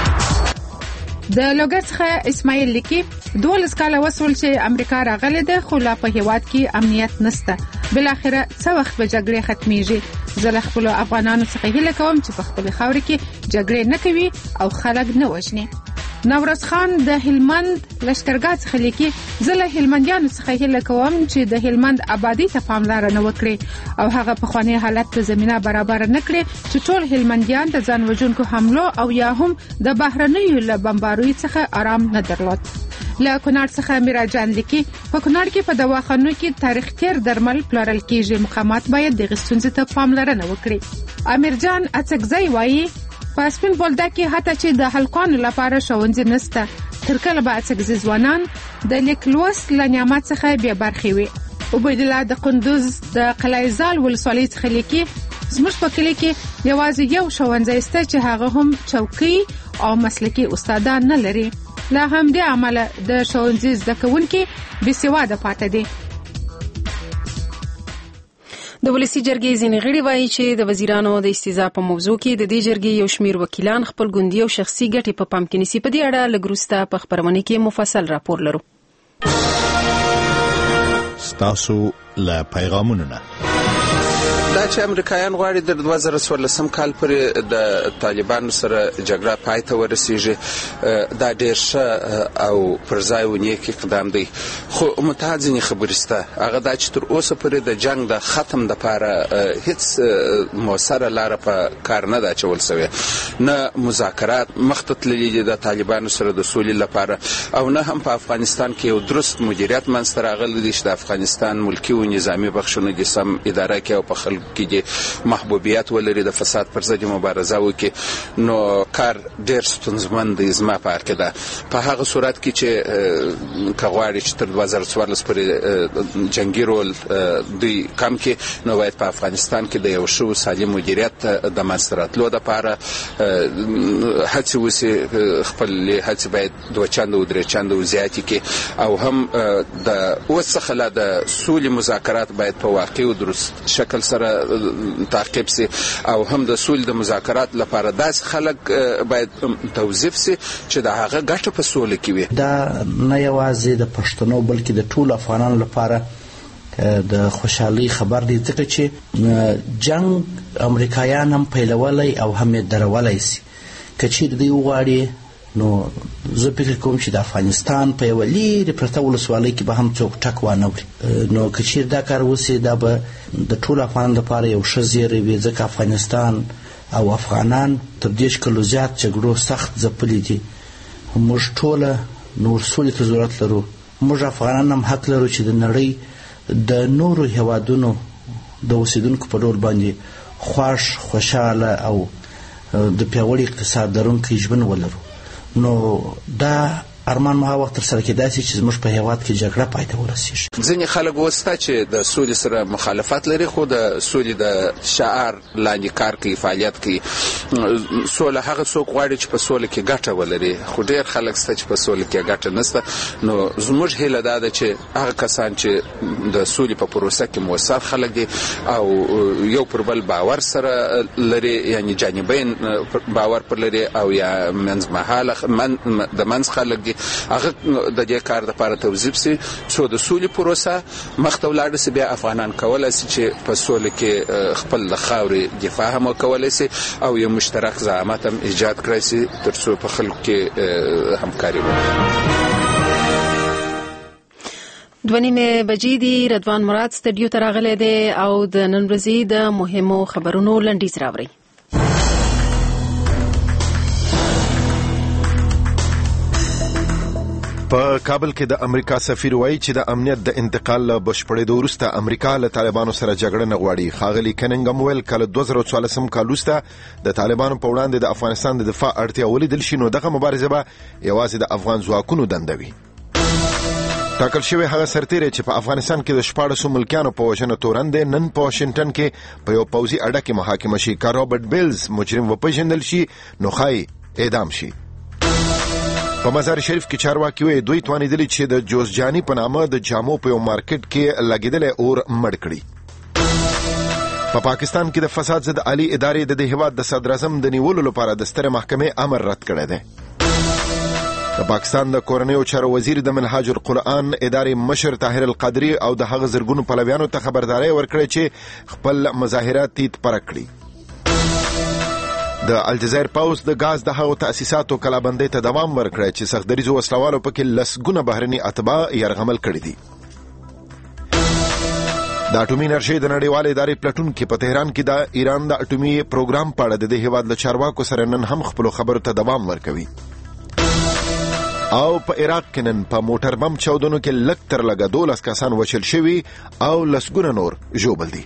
د لوګر څخه اسماعیل لیکي دولس کاله وسول چې امریکا راغله ده خو لا په هیواد کې امنیت نشته. بل اخره څو وخت به جګړه ختميږي. زه له خپل افغانانو څخه هیله کوم چې په خپل خاور کې جګړه نه کوي او خلک نه وژني. نوروز خان د هلمند لشکرګاه څخه لیکي زه له هلمندیانو څخه هیله کوم چې د هلمند آبادی ته پاملرنه وکړي او هغه په خواني حالت ته زمينه برابر نه کړي چې ټول هلمندیان د ځان وژونکو حملو او یا هم د بهرنیو له بمباروي څخه آرام نه درلود. له کونړ څخه میراجان لیکي په کونړ کې په دواخانو کې تاریخ تیر درمل پلورل کېږي. مقامات باید د غستونځ ته پاملرنه وکړي. امیرجان اڅکزی وایي په سپین بولدا کې حتی چې د هلکانو لپاره ښوونځي نشته تر کله به اڅکزي ځوانان د لیک لوست له نعمت څخه بې برخې وي. عبید الله د قندوز د قلعه زال ولسوالۍ څخه لیکي زموږ په کلي کې یوازې یو ښوونځی شته چې هغه هم چوکۍ او مسلکي استادان نه لري. له همدې امله د ښوونځي زده کوونکي بې سواده پاتې دي. د ولسی جرګې ځینې غړي وایي چې د وزیرانو د استیضاح په موضوع کې د دې جرګې یو شمیر وکیلان خپل ګوندي او شخصي ګټې په پام کې نیسي. په دې اړه لږ وروسته په خبرونه کې مفصل راپور لرو. ستاسو له پیغامونو نه دا چې امریکایان غواړي د دوه زره څوارلسم کال پورې د طالبانو سره جګړه پای ته ورسیږي دا ډېر ښه او پر ځای و نیک اقدام دی. خو متحد ځینې خبرې شته هغه دا چې تر اوسه پورې د جنګ د ختم دپاره هیڅ مؤثره لاره په کار نه ده اچول سوې. نه مذاکرات مخته تللي دي د طالبانو سره د سولې لپاره او نه هم په افغانستان کې یو درست مدیریت منځته راغلی دی چې د افغانستان ملکي او نظامي بخشونه دي سم اداره کړي او په خلکو کې د محبوبیت ولري د فساد پر ضد مبارزه وکړي. نو کار ډېر ستونزمن دی زما په عقیده. په هغه صورت کې چې که غواړي چې تر دوه زره څوارلس پورې جنګي رول دوی کم کړي نو باید په افغانستان کې د یو ښه سالم مدیریت د منځته راتلو دپاره هڅې وشي. خپلې هڅې باید دوه چنده او درې چنده او زیاتې کړي او هم د اوس څخه لا د سولې مذاکرات باید په واقعي او درست شکل سره تعقیب سي او هم د سولې د مذاکرات لپاره داسې خلک باید توظیف سي چې د هغه ګټه په سوله کې وي. دا نه یوازې د پښتنو بلکې د ټولو افغانانو لپاره د خوشحالۍ خبر دی ځکه چې جنگ امریکایان هم پیلولی او هم یې درولی سي. که چیرې دوی وغواړي نو زه فکر کوم چې د افغانستان په یوه لیرې پرته ولسوالۍ کې به هم څوک ټک وانه وړي. نو که چیرې دا کار وسي دا به د ټولو افغانانو لپاره یو ښه زیری وي ځکه افغانستان او افغانان تر دېرش کلو زیات جګړو سخت ځپلي دي. موږ ټوله نور سولې ته ضرورت لرو موږ افغانان هم حق لرو چې د نړۍ د نورو هیوادونو د اوسیدونکو په ډول باندې خوښ خوشاله او د پیاوړي اقتصاد لرونکی ژوند ولرو. نو دا ارمان مو هغه وخت تر سره کېدای شي چې زموږ په هیواد کې جګړه پای ته ورسیږي. ځینې خلک وسته چې د سولې سره مخالفت لري خو د سولې د شعار لاندې کار کوي، فعالیت کوي. سوله هغه څوک غواړي چې په سوله کې ګټه ولري، خو ډېر خلک شته چې په سوله کې ګټه نشته. نو زموږ هیله دا ده چې هغه کسان چې د سولې په پروسه کې مؤثر خلک دي او یو پر بل باور سره لري، یعنی جانبین باور پر لري او یا منځمهاله من د منځ خلک دي، هغه د دې کار لپاره توظیف سي څو د سولې پروسه مخ ته ولاړ سي. بیا افغانان کولای سي چې په سولې کې خپل د خاورې دفاع هم کولای سي او یو مشترک زعامت هم ایجاد کړی سي تر څو په خلکو کې همکاري وکړي. دوه نیمې بجې دي. رضوان مراد سټډیو ته راغلی دی او د نن ورځې د مهمو خبرونو لنډیز راوړي. په کابل کې د امریکا سفیر وایي چې د امنیت د انتقال له بشپړېدو وروسته امریکا له طالبانو سره جګړه نه غواړي. ښاغلي کننګم ویل کله دوه زره څوارلسم کال وروسته د طالبانو په وړاندې د افغانستان د دفاع اړتیا ولیدل شي نو دغه مبارزه به یوازې د افغان ځواکونو دنده وي. ټاکل شوی هغه سرتیری چې په افغانستان کې د شپاړسو ملکیانو په وژنه تورن دی نن په واشنګټن کې په یو پوځي اډه کې محاکمه شي. که رابرټ بیلز مجرم وپېژندل شي نو ښایي اعدام شي. په مزار شریف کې چارواکي وایي دوی توانیدلي چې د جوزجاني په نامه د جامو په یو مارکیټ کې لګېدلی اور مړ کړي. په پا پاکستان کې د فساد ضد عالی ادارې د دې هیواد د صدراعظم د نیولو لپاره د سترې محکمې امر رد کړی دی. د پاکستان د کورنیو چارو وزیر د منهاج القرآن ادارې مشر طاهر القادری او د هغه زرګونو پلویانو ته خبرداري ورکړې چې خپل مظاهرات تیت پرک کړي. د الجزایر پاوس د غاز د هغو تاسیساتو کلابندۍ ته دوام ورکړی چې سختدریزو وسلوالو پکې لسګونه بهرني اتباع یرغمل کړي دي. د اټومي انرژۍ د نړیوالې ادارې پلټونکي په تهران کې د ایران د اټومي پروګرام په اړه د دې هیواد له چارواکو سره نن هم خپلو خبرو ته دوام ورکوي. او په عراق کې نن په موټر بم چاودنو کې لږ تر لږه دولس کسان وژل شوي او لسګونه نور ژوبل دي.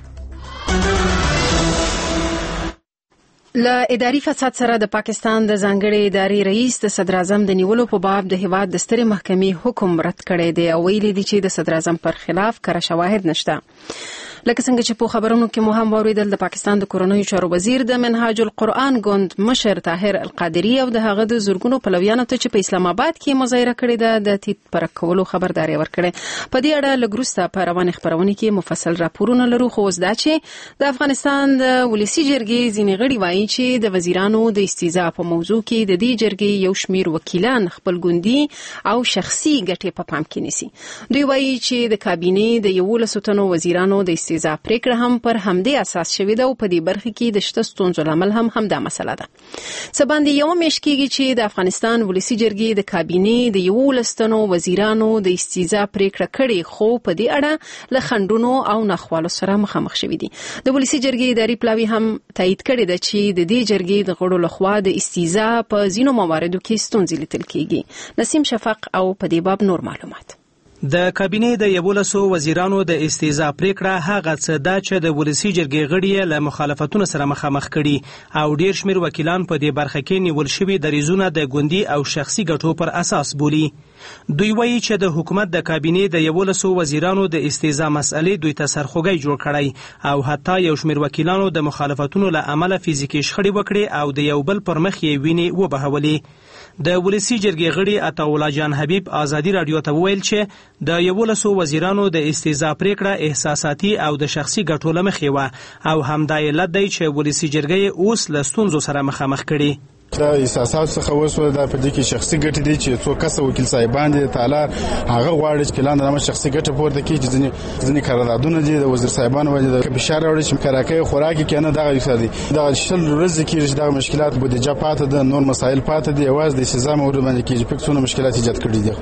له اداري فساد سره د پاکستان د ځانګړي ادارې رئیس د صدراعظم د نیولو په باب د هیواد د سترې محکمې حکم رد کړی دی او ویلي دي چې د صدراعظم پر خلاف کره شواهد نشته. لکه څنګه چې په خبرونو کې مو هم واوریدل د پاکستان د کورنیو چارو وزیر د منهاج القرآن ګوند مشر طاهر القادری او د هغه د زورګونو پلویانو ته چې په اسلام آباد کې مظاهره کړې ده د تیت پرک کولو خبرداري ورکړې. په دې اړه لږ وروسته په روانې خبرونه کې مفصل راپورونه لرو. خو اوس دا چې د افغانستان د ولسي جرګې ځینې غړي وایي چې د وزیرانو د استیضاح په موضوع کې د دې جرګې یو شمیر وکیلان خپل ګوندي او شخصي ګټې په پام کې نیسي. دوی وایي چې د کابینې د یولسو تنو وزیرانو د استیضاح پریکړه هم پر همدې اساس شوې ده او په دې برخه کې د شته ستونزو لامل هم همدا مسله ده. څه باندې یو میاشت کېږي چې د افغانستان ولسي جرګې د کابینې د یولس تنو وزیرانو د استیضاح پریکړه کړې خو په دې اړه له خنډونو او ناخوالو سره مخامخ شوي دي. د ولسي جرګې اداري پلاوي هم تایید کړی ده چې د دې جرګې د غړو لخوا د استیضاح په ځینو مواردو کې ستونزې لیدل کېږي. نسیم شفق او په دې باب نور معلومات. د کابینې د یولسو وزیرانو د استیضاح پریکړه هغه څه ده چې د ولسي جرګې غړي له مخالفتونو سره مخامخ کړي او ډیر شمیر وکیلان په دې برخه کې نیول شوي دریځونه د ګوندي او شخصي ګټو پر اساس بولي. دوی وایي چې د حکومت د کابینې د یولسو وزیرانو د استیضاح مسئلې دوی ته سرخوږی جوړ کړی او حتی یو شمیر وکیلانو د مخالفتونو له امله فزیکي شخړې وکړې او د یو بل پر مخ یې وینې وبهولې. د ولسي جرګې غړي عطاالله جان حبیب ازادي رادیو ته وویل چې د یولسو وزیرانو د استیضاح پریکړه احساساتي او د شخصي ګټو له مخې وه او همدا علت دی چې ولسي جرګې اوس له ستونزو سره مخامخ کړي. دا احساسات څخه وسوه دا په دې کې شخصي ګټې دي چې څو کس وکیل صاحبان دي تعالی هغه غواړي چې کلان د شخصي ګټه پورته کړي چې ځینې ځینې قراردادونه دي د وزیر صاحبان وایي د بشار وړي چې کراکې خوراکي کنه دا اقتصادي دا شل ورځې کې چې دا مشکلات بودیجه پاتې ده نور مسایل پاتې دي اواز د سزا مورد باندې کې چې پکې څونه مشکلات ایجاد کړي دي.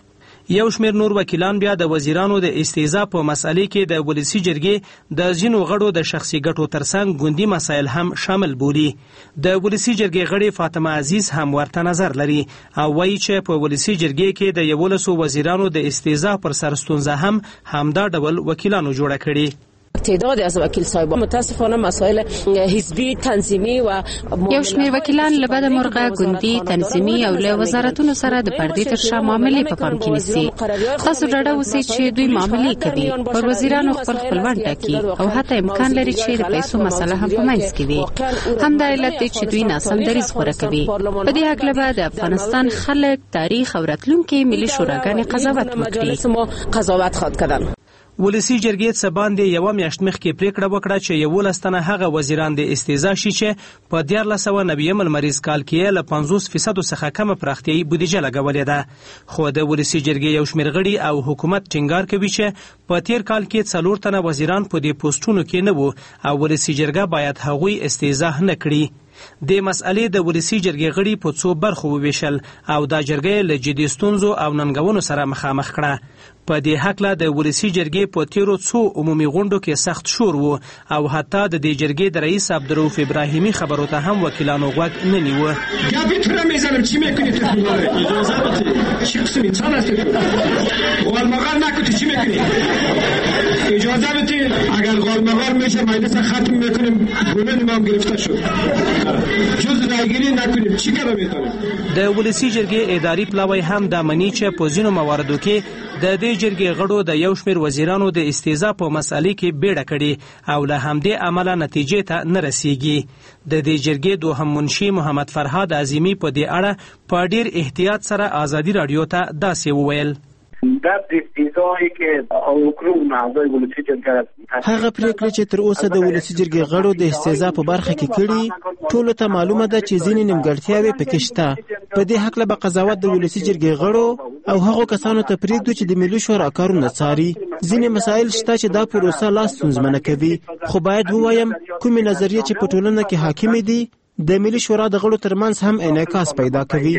یو شمېر نور وکیلان بیا د وزیرانو د استیضاح په مسئلې کې د ولسي جرګې د ځینو غړو د شخصي ګټو ترڅنګ ګوندي مسایل هم شامل بولي. د ولسي جرګې غړې فاطمه عزیز هم ورته نظر لري او وایي چې په ولسي جرګې کې د یولسو وزیرانو د استیضاح پر سر ستونزه هم همدا ډول وکیلانو جوړه کړې. تعداد از وکیل صاحبان متاسفانه مسائل حزبی تنظیمی و یو شمېر وکیلان له بده مرغه ګوندي تنظیمي او له وزارتونو سره د پردې تر شا معاملې په پام کې نیسي. تاسو ډاډه اوسئ چې دوی معاملې کوي، پر وزیرانو خپل خپلوان ټاکي او حتی امکان لري چې د پیسو مسله هم په منځ کې وي. همدا علت دی چې دوی ناسم دریځ غوره کوي. په دې هکله به د افغانستان خلک، تاریخ او راتلونکي ملي شوراګانې قضاوت وکړي. قضاوت خود کردن ولسي جرګې څه باندې یوه میاشت مخکې پریکړه وکړه چې یولس تنه هغه وزیران د استیضاح شي چې په دیارلس سوه نویم لمریز کال کې له پنځوس فیصدو څخه کمه پراختیایي بودیجه لګولې ده. خو د ولسي جرګې یو شمېر غړي او حکومت ټینګار کوي چې په تیر کال کې څلور تنه وزیران په دې پوسټونو کې نه وو او ولسي جرګه باید هغوی استیضاح نه کړي. د مسئلې د ولسي جرګې غړي په څو برخو وویشل او دا جرګه له جدي ستونزو او ننګونو سره مخامخ کړه. په دې هکله د ولسي جرګې په تیرو څو عمومي غونډو کې سخت شور و او حتی د دې جرګې د رئیس عبدالرؤف ابراهیمي خبرو ته هم وکیلانو غوږ نه نیوه. اجازه بدید اگر غالمغال میشه مجلس ختم میکنیم گونه نمام گرفته شد جز رایگیری نکنیم چی کار میتونیم. د ولسي جرګې اداري پلاوی هم دا مني چې په ځینو مواردو کې د دې جرګې غړو د یو شمېر وزیرانو د استیضاح په مسئلې کې بیړه کړې او له همدې امله نتیجې ته نه رسیږي. د دې جرګې دوهم منشي محمد فرهاد عظیمي په دې اړه په ډیر احتیاط سره ازادي راډیو ته داسې وویل: دا د استیضاحي کې او کړو اعضای ولسي جرګې هغه پریکړه چې تر اوسه د ولسي جرګې غړو د استیضاح په برخه کې کړي ټولو ته معلومه ده چې ځینې نیمګړتیاوې پکې شته. په دې هکله به قضاوت د ولسي جرګې غړو او هغو کسانو ته پرېږدو چې د ملي شورا کارونه څاري. ځینې مسایل شته چې دا پروسه لا ستونزمنه کوي، خو باید ووایم کومې نظریې چې په ټولنه کې حاکمې دي د ملي شورا د غړو ترمنځ هم انعکاس پیدا کوي.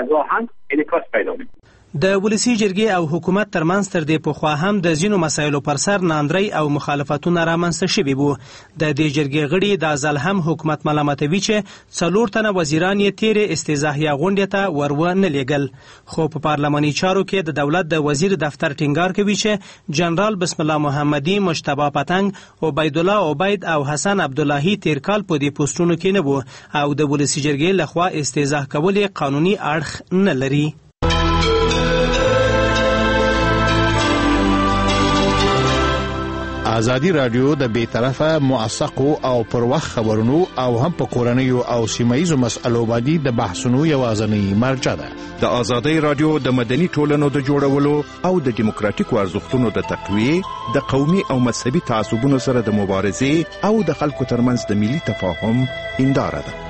د ولسي جرګې او حکومت ترمنځ تر دې پخوا هم د ځینو مسایلو پر سر ناندرۍ او مخالفتونه رامنځته شوي وو. د دې جرګې غړي دا ځل هم حکومت ملامتوي چې څلور تنه وزیران یې تیرې استیضاحیه غونډې ته ور ونه لیږل. خو په پارلماني چارو کې د دولت د وزیر دفتر ټینګار کوي چې جنرال بسم الله محمدي، مجتبی پتنګ، عبیدالله عبید او حسن عبداللهي تیر کال په دې پوسټونو کې نه وو او د ولسي جرګې لخوا استیضاح کول قانوني اړخ نه لري. ازادي رادیو د بیطرفه، موثقو او پر وخت خبرونو او هم په کورنیو او سیمایي مسایلو باندې د بحثونو یوازینی مرجع ده. د ازادي رادیو د مدني ټولنو د جوړولو او د دیموکراتیکو ارزښتونو د تقویه، د قومي او مذهبي تعصبونو سره د مبارزې او د خلکو ترمنځ د ملي تفاهم هنداره ده.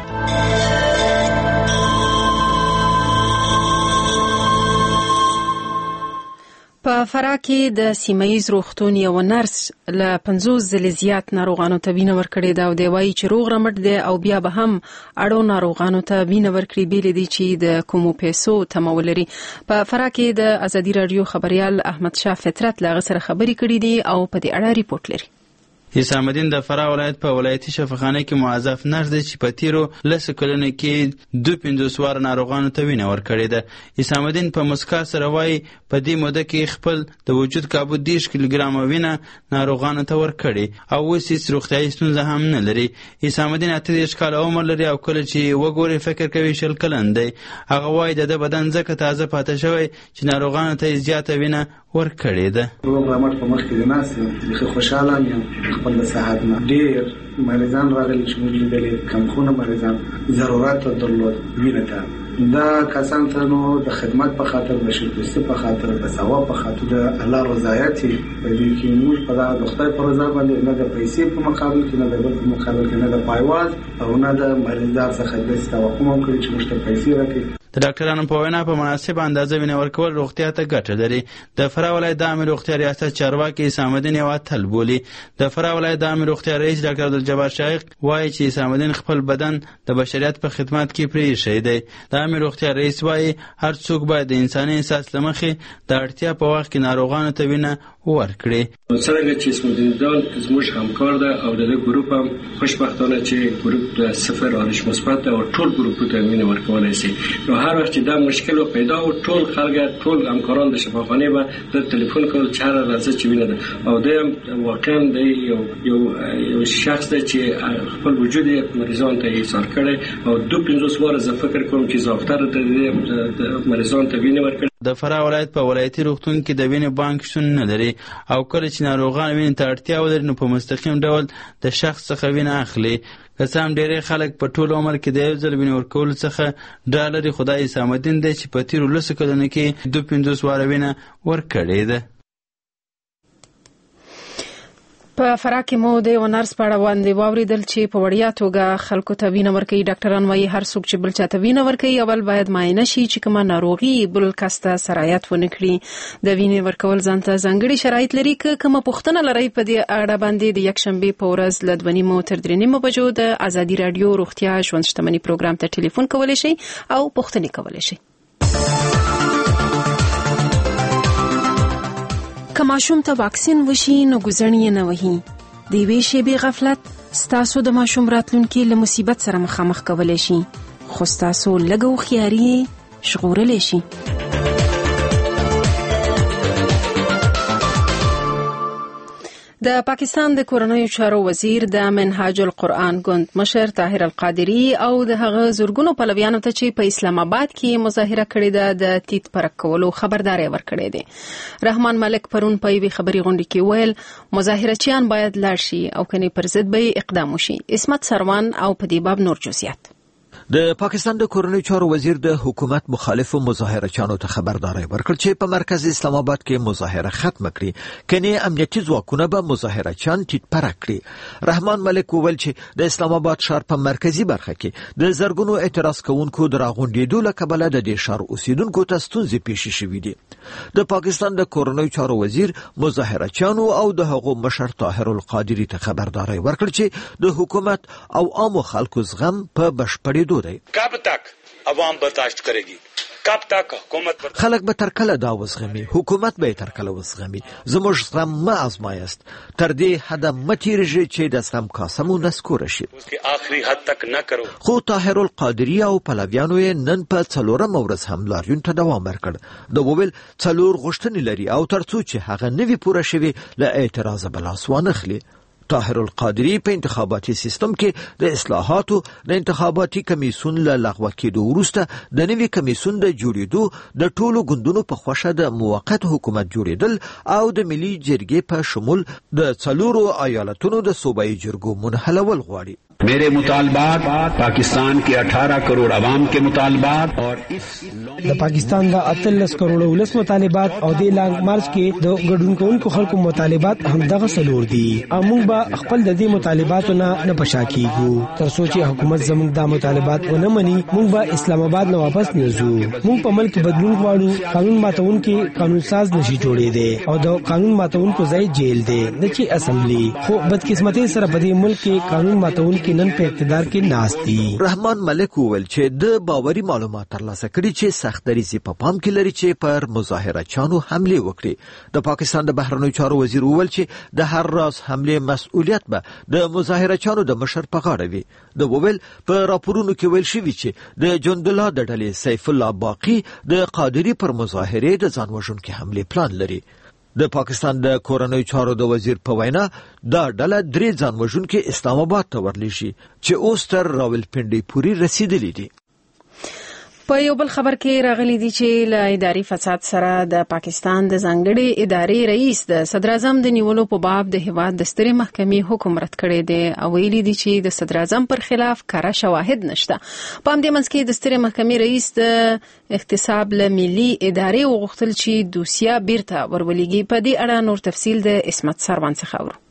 په فراه کې د سیمه‌ییز روغتون یو نرس له پنځوس ځلې زیات ناروغانو ته وینه ورکړې ده او دی وایي چې روغ رمټ دی او بیا به هم اړو ناروغانو ته وینه ورکړي بیل دي چې د کومو پیسو تمول لري. په فراه کې د ازادي رادیو خبريال احمد شاه فطرت له غسر خبري کړې دي او په دې اړه ریپورت لري. حسام الدین د فراه ولایت په ولایتي شفاخانه کې موظف نرس دی چې په تیرو لسو کلونو کې دوه پنځوس واره ناروغانو ته وینه ورکړې ده. حسام الدین په مسکا سره وایي په دې موده کې خپل د وجود کابو دېرش کیلوګرامه وینه ناروغانو ته ورکړې او اوس هېڅ روغتیایي ستونزه هم نه لري. حسام الدین اته دېرش کاله عمر لري او کله چې وګوري فکر کوي شل کلن دی. هغه وایي د ده بدن ځکه تازه پاته شوی چې ناروغانو ته یې زیاته وینه ورکړې ده. روغ رمټ په مخ کې د ناست یم، خوشحاله یم خپل د صحت نه. ډېر مریضان راغلي چې موږ لیدلې کمخونه مریضان ضرورت درلود وینه ته. دا کسان ته نو د خدمت په خاطر، د شرپرستی په خاطر، د ثواب په خاطر د الله رضایت په دې کې موږ په دغه د خدای په رضا باندې نه د پیسې په مقابل کې، نه د بل په مقابل کې، نه د پایواز او نه د مریضدار څخه د توقع هم کړی چې موږ ته پیسې راکړي. د د ډاکټرانو په وینا په مناسب اندازه وینه ورکول روغتیا ته ګټه لري. د فراه ولایت د عامه روغتیا ریاست چارواکي اسام الدین یو اتل بولي. د فراه ولایت د عامه روغتیا رئیس ډاکټر عبدالجبار شایق وایي چې اسام الدین خپل بدن د بشریت په خدمت کې پرېښی دی. د عامه روغتیا رئیس وایي هر څوک باید د انساني احساس له مخې د اړتیا په وخت کې ناروغانو ته وینه ورکړي. څرنګه چې اسم الدین دان زموږ همکار ده او د دې ګروپ هم خوشبختانه چې ګروپ د صفر آرش مثبت او ټول ګروپ ته وینه ورکولای شي. نو هر وخت چې دا مشکل پیدا او ټول خلک ټول همکاران د شفاخانه به د ټلیفون کول چې هر ورځ چې وینه ده او د واقعا د یو یو یو شخص ده چې خپل وجود مریضان ته ایثار کړي او دو پنځوس واره زه فکر کوم چې زافتر د مریضان ته وینه ورکړي. د فراه ولایت په ولایتي روغتون کې د وینې بانک شتون نه لري او کله چې ناروغان وینې ته اړتیا ولري نو په مستقیم ډول د شخص څخه وینه اخلي. که څه هم ډېری خلک په ټول عمر کې د یو ځل وینې ورکولو څخه ډاډ لري، خو دا اسام الدین دی چې په تېرو لسو کلونو کې دوه پنځوس واره وینه ورکړې ده. په فراه کې مو د یو نرس په اړه باندې واورېدل چې په وړیا توګه خلکو ته وینه ورکوي. ډاکټران وایي هر څوک چې بل چاته وینه ورکوي اول باید معاینه شي چې کومه ناروغي بل کس ته سرایت ونه کړي. د وینې ورکول ځان ته ځانګړي شرایط لري. که کومه پوښتنه لرئ په دې اړه باندې د یکشنبې په ورځ له دوه نیمو تر درې نیمو بجو د ازادي راډیو روغتیا ژوند شتمني پروګرام ته ټلیفون کولی شئ او پوښتنې کولی شئ. که ماشوم ته واکسین وشي نو ګوزڼ یې نه وهي. د یوې شېبې غفلت ستاسو د ماشوم راتلونکي له مصیبت سره مخامخ کولی شي، خو ستاسو لږه هوښیاري یې ژغورلی شي. د پاکستان د کورنیو چارو وزیر د منهاج القرآن ګوند مشر طاهر القادری او د هغه زورګونو پلویانو ته چې په اسلام آباد کې مظاهره کړې ده د تیت پرک کولو خبرداری ورکړې ده. رحمان ملک پرون په یوې خبري غونډه کې ویل مظاهرچیان باید لاړ شي او کني پر ضد به اقدام وشي. اسمت سروان او په دې باب نور جزئیات. د پاکستان د کورنیو چارو وزیر د حکومت مخالفو مظاهرچیانو ته خبرداری ورکړ چې په مرکز اسلام آباد کې مظاهره ختم کړي، کني امنیتي ځواکونه به مظاهرچیان تیت پرک کړي. رحمان ملک وویل چې د اسلام آباد ښار په مرکزی برخه کې د زرګونو اعتراض کوونکو د راغونډېدو له کبله د دې ښار اوسیدونکو ته ستونزې پیښې شوې دي. د پاکستان د کورنیو چارو وزیر مظاهرچیانو او د هغو مشر طاهر القادری ته خبرداری ورکړ چې د حکومت او عامو خلکو زغم په بشپړېدو کب تک عوام برداشت کरेगी، کب تک حکومت خلک به تر کله دا وزغمي، حکومت به تر کله وزغمي. زموږ زغم ما ازمایست تر دې حد متیرږي چې د زغم کاسمو نسکور شي. آخري حد تک نه کرو. خو طاهر القادری او پلویانو یې نن په څلورم ورځ هم لاریون ته دوام ورکړ. د وویل څلور غوښتنې لري او ترڅو چې هغه نوي پوره شوي له اعتراض بلاس وانخلي. طاهر القادری په انتخاباتي سیستم کې د اصلاحاتو د انتخاباتي کمیسون له لغوه کېدو وروسته د نوي کمیسون د جوړېدو د ټولو ګوندونو په خوښه د موقت حکومت جوړېدل او د ملي جرګې په شمول د څلورو ایالتونو د صوبایي جرګو منحلول غواړي. मेरे मुतालबात पाकिस्तान के अठारह करोड़ आवाम के मुतालबात और इस د پاکستان د اتلس کروڑ ولس مطالبات او د لانګ مارچ کې د ګډونکو خلکو مطالبات هم دغه سلور دي. موږ به خپل د دې مطالباتو نه نه پشا کیږو تر څو چې حکومت زموږ د مطالبات ونه مني. موږ به اسلام آباد نه واپس نه ځو. موږ په ملک بدلون غواړو. قانون ماتون کې قانون ساز نشي جوړې دي او د قانون ماتون کو ځای جیل دی د چی اسمبلی. خو بدقسمتۍ سره په دې ملک کې قانون ماتون نن په اقتدار کې ناشتي. رحمان ملک وویل چې د باوري معلومات ترلاسه کړي چې سختريزي په پام کې لري چې پر مظاهرچیانو حمله وکړي. د پاکستان د بهرنیو چارو وزیر وویل چې د هر راز حمله مسؤلیت به د مظاهرچیانو د مشر په غاړه وي. د وویل په راپورونو کې ویل شوی چې د جند الله د ډلې سیف الله باقی د قادری پر مظاهره د ځان وژونکو حمله پلان لري. د پاکستان د کورنیو چارو د وزیر په وینا دا ډله درې ځان وژونکي اسلام آباد ته ورلی شي چې اوس تر راولپنډي پوري رسیدلي دي. په یو بل خبر کې راغلي دي چې له اداري فساد سره د پاکستان د ځانګړي ادارې رئیس د صدر اعظم د نیولو په باب د هیواد د سترې محکمې حکم رد کړی دی او ویلي دي چې د صدر اعظم پر خلاف کاره شواهد نشته. په همدې منځ کې د سترې محکمې رئیس د احتساب له ملي ادارې وغوښتل چې دوسیه بیرته ورولېږي. په دې اړه نور تفصیل د اسمت سروان څخه اورو.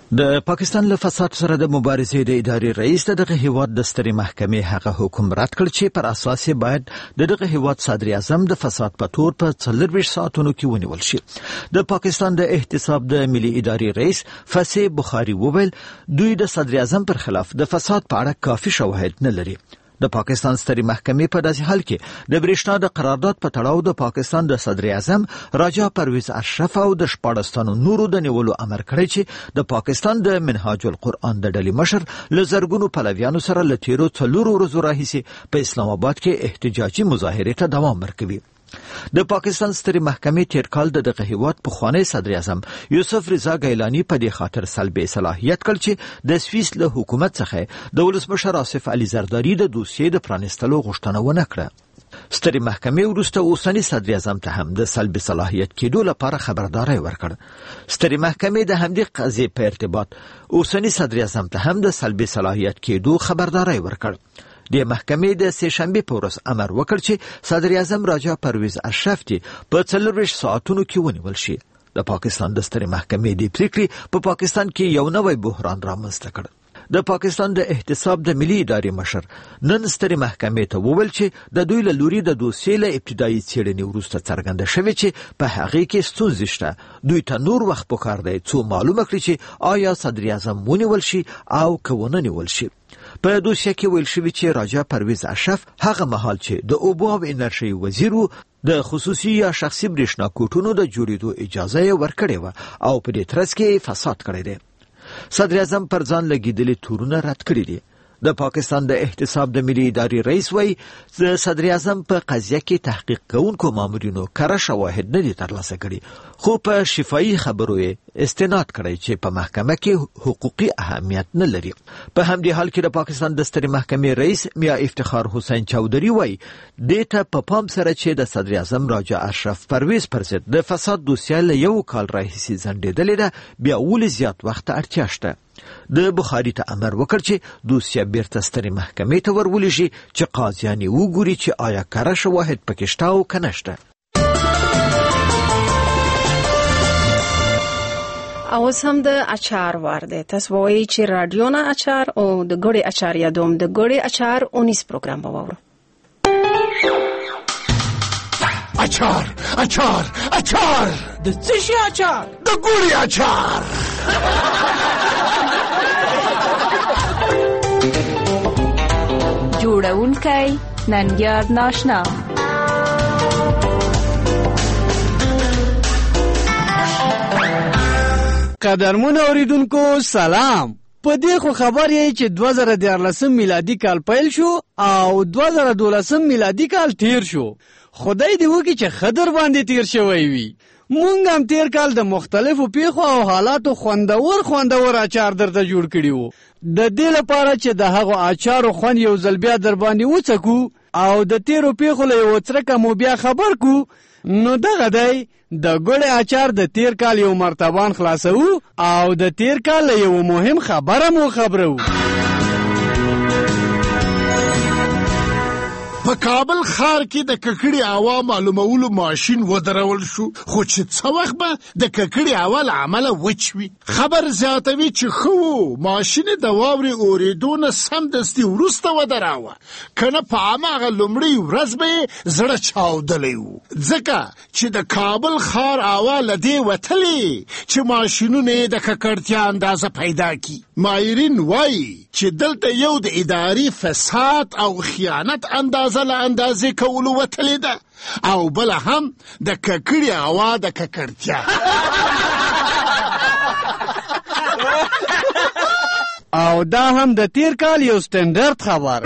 د پاکستان له فساد سره د مبارزې د ادارې رئیس دغه هیواد د سترې محکمې هغه حکم رد کړ چې پر اساس باید د دغه هیواد صدر اعظم د فساد په تور په څلورویشت ساعتونو کې ونیول شي. د پاکستان د احتساب د ملي ادارې رئیس فصیح بخاری وویل دوی د صدر اعظم پر خلاف د فساد په اړه کافي شواهد نه لري. د پاکستان سترې محکمې په داسې حال کې د برېښنا د قرارداد په تړاو د پاکستان د صدر اعظم راجا پرویز اشرف او د شپاړس تنو نورو د نیولو امر کړی چې د پاکستان د منهاج القرآن د ډلې مشر له زرګونو پلویانو سره له تیرو څلورو ورځو راهیسې په اسلام آباد کې احتجاجي مظاهرې ته دوام ورکوي. د پاکستان سترې محکمې تیر کال د دغه هیواد پخوانی صدر اعظم یوسف رضا ګیلاني په دې خاطر سلبي صلاحیت کړ چې د سویس له حکومت څخه د ولسمشر آصف علي زرداری د دوسیې د پرانستلو غوښتنه ونه کړه. سترې محکمې وروسته اوسني صدر اعظم ته هم د سلبي صلاحیت کېدو لپاره خبرداری ورکړ. سترې محکمې د همدې قضیې په ارتباط اوسني صدر اعظم ته هم د سلبي صلاحیت کېدو خبرداری ورکړ. د محکمې د سه شنبه په ورځ امر وکړ چې صدر اعظم راجا پرویز اشرف په څلورویشت ساعتونو کې ونیول شي. د پاکستان د سترې محکمې د پریکړې په پاکستان کې یو نوی بحران رامنځته کړ. د پاکستان د احتساب د ملي ادارې مشر نن سترې محکمې ته وویل چې د دوی له لوري د دوسیې له ابتدایي څېړنې وروسته څرګنده شوې چې په هغې کې ستونزې شته. دوی ته نور وخت پکار دی څو معلومه کړي چې آیا صدر اعظم ونیول شي او که ونه نیول شي. په دوسیه کې ویل شوي چې راجا پرویز اشرف هغه مهال چې د اوبو او انرژۍ وزیر و د خصوصي یا شخصي برېښنا کوټونو د جوړېدو اجازه یې ورکړې وه او په دې ترڅ کې فساد کړی دی. صدر اعظم پر ځان لګېدلي تورونه رد کړي دي. د پاکستان د احتساب د ملي ادارې رئیس وایي د صدر اعظم په قضیه کې تحقیق کوونکو مامورینو کره شواهد نه دي ترلاسه کړي خو په شفاهي خبرو یې استناد کړی چې په محکمه کې حقوقي اهمیت نه لري. په همدې حال کې د پاکستان د سترې محکمې رئیس میا افتخار حسین چودھری وایي دې ته په پام سره چې د صدر اعظم راجا اشرف پرویز پر ضد د فساد دوسیه له یو کال راهیسې ځنډېدلې ده بیا ولې زیات وخت اړتیا شته. د بخاري ته امر وکړ چې دوسیه بیرته سترې محکمې ته ورولېږي چې قاضیان یې وګوري چې آیا کره شواهد پکې شته او که نه شته. اوس هم د اچار وار دی. تاسو وایي چې رادیو نه اچار او د ګوړې اچار یادوم. د ګوړې اچار اونیس پروګرام به واورو. اچار اچار اچار د څه شي اچار؟ د ګوړې اچار. جوړونکی ننګیار ناشنا. قدرمن اوریدونکو سلام. په دې خو خبر یې چې دوه زره دیارلسم میلادي کال پیل شو او دوه زره دولسم میلادي کال تیر شو. خدای دې وکړي چې خدر باندې تیر شوی وي. مونږ هم تیر کال د مختلفو پیښو او حالاتو خوندور خوندور اچار درته جوړ کړي وو. د دې لپاره چې د هغو اچارو خوند یو ځل بیا در باندې وڅکو او د تیرو پیښو له یو څرکه مو بیا خبر کو، نو دغه دی د ګوړې اچار د تیر کال یو مرتبان خلاصو او د تیر کال یو مهم خبره مو خبرو. په کابل ښار کې د ککړې هوا معلومولو ماشین ودرول شو، خو چې څه وخت به د ککړې هوا له امله وچ وي. خبر زیاتوي چې ښه و ماشین د واورې اورېدو نه سمدستي وروسته ودراوه، که نه په هماغه لومړۍ ورځ به یې زړه چاودلی و، ځکه چې د کابل ښار هوا له دې وتلې چې ماشینونه یې د ککړتیا اندازه پیدا کړي. ماهرین وایي چې دلته یو د اداري فساد او خیانت اندازه له اندازې کولو وتلې ده او بله هم د ککړې هوا د ککړتیا. او دا هم د تیر کال یو سټنډرد خبر.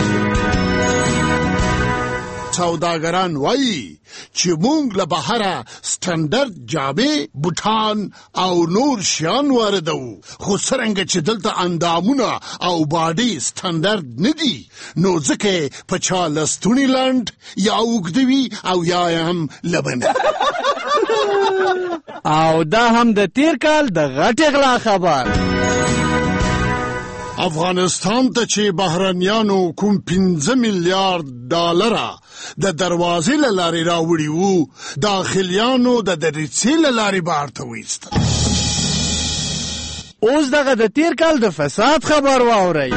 سوداګران وایي چې مونږ له بهره سټنډرد جامې، بوټان او نور شیان واردوو، خو څرنګه چې دلته اندامونه او باډي سټنډرد نه دي، نو ځکه په چا لستوڼي لنډ یا اوږده وي او یا هم لبنه. او دا هم د تیر کال د غټې غلا خبر. افغانستان ته چې بهرنیانو کوم پنځه میلیارډ ډالره د دروازې له لارې راوړي وو، داخلیانو د دریڅې له لارې بهر ته وایستل. اوس دغه د تیر کال د فساد خبر واورئ.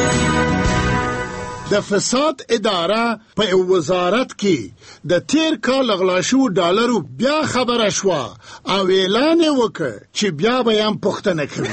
د فساد اداره په یو وزارت کې د تیر کال غلا شوو ډالرو بیا خبره شوه او اعلان یې وکړ چې بیا به یې هم پوښتنه کوي.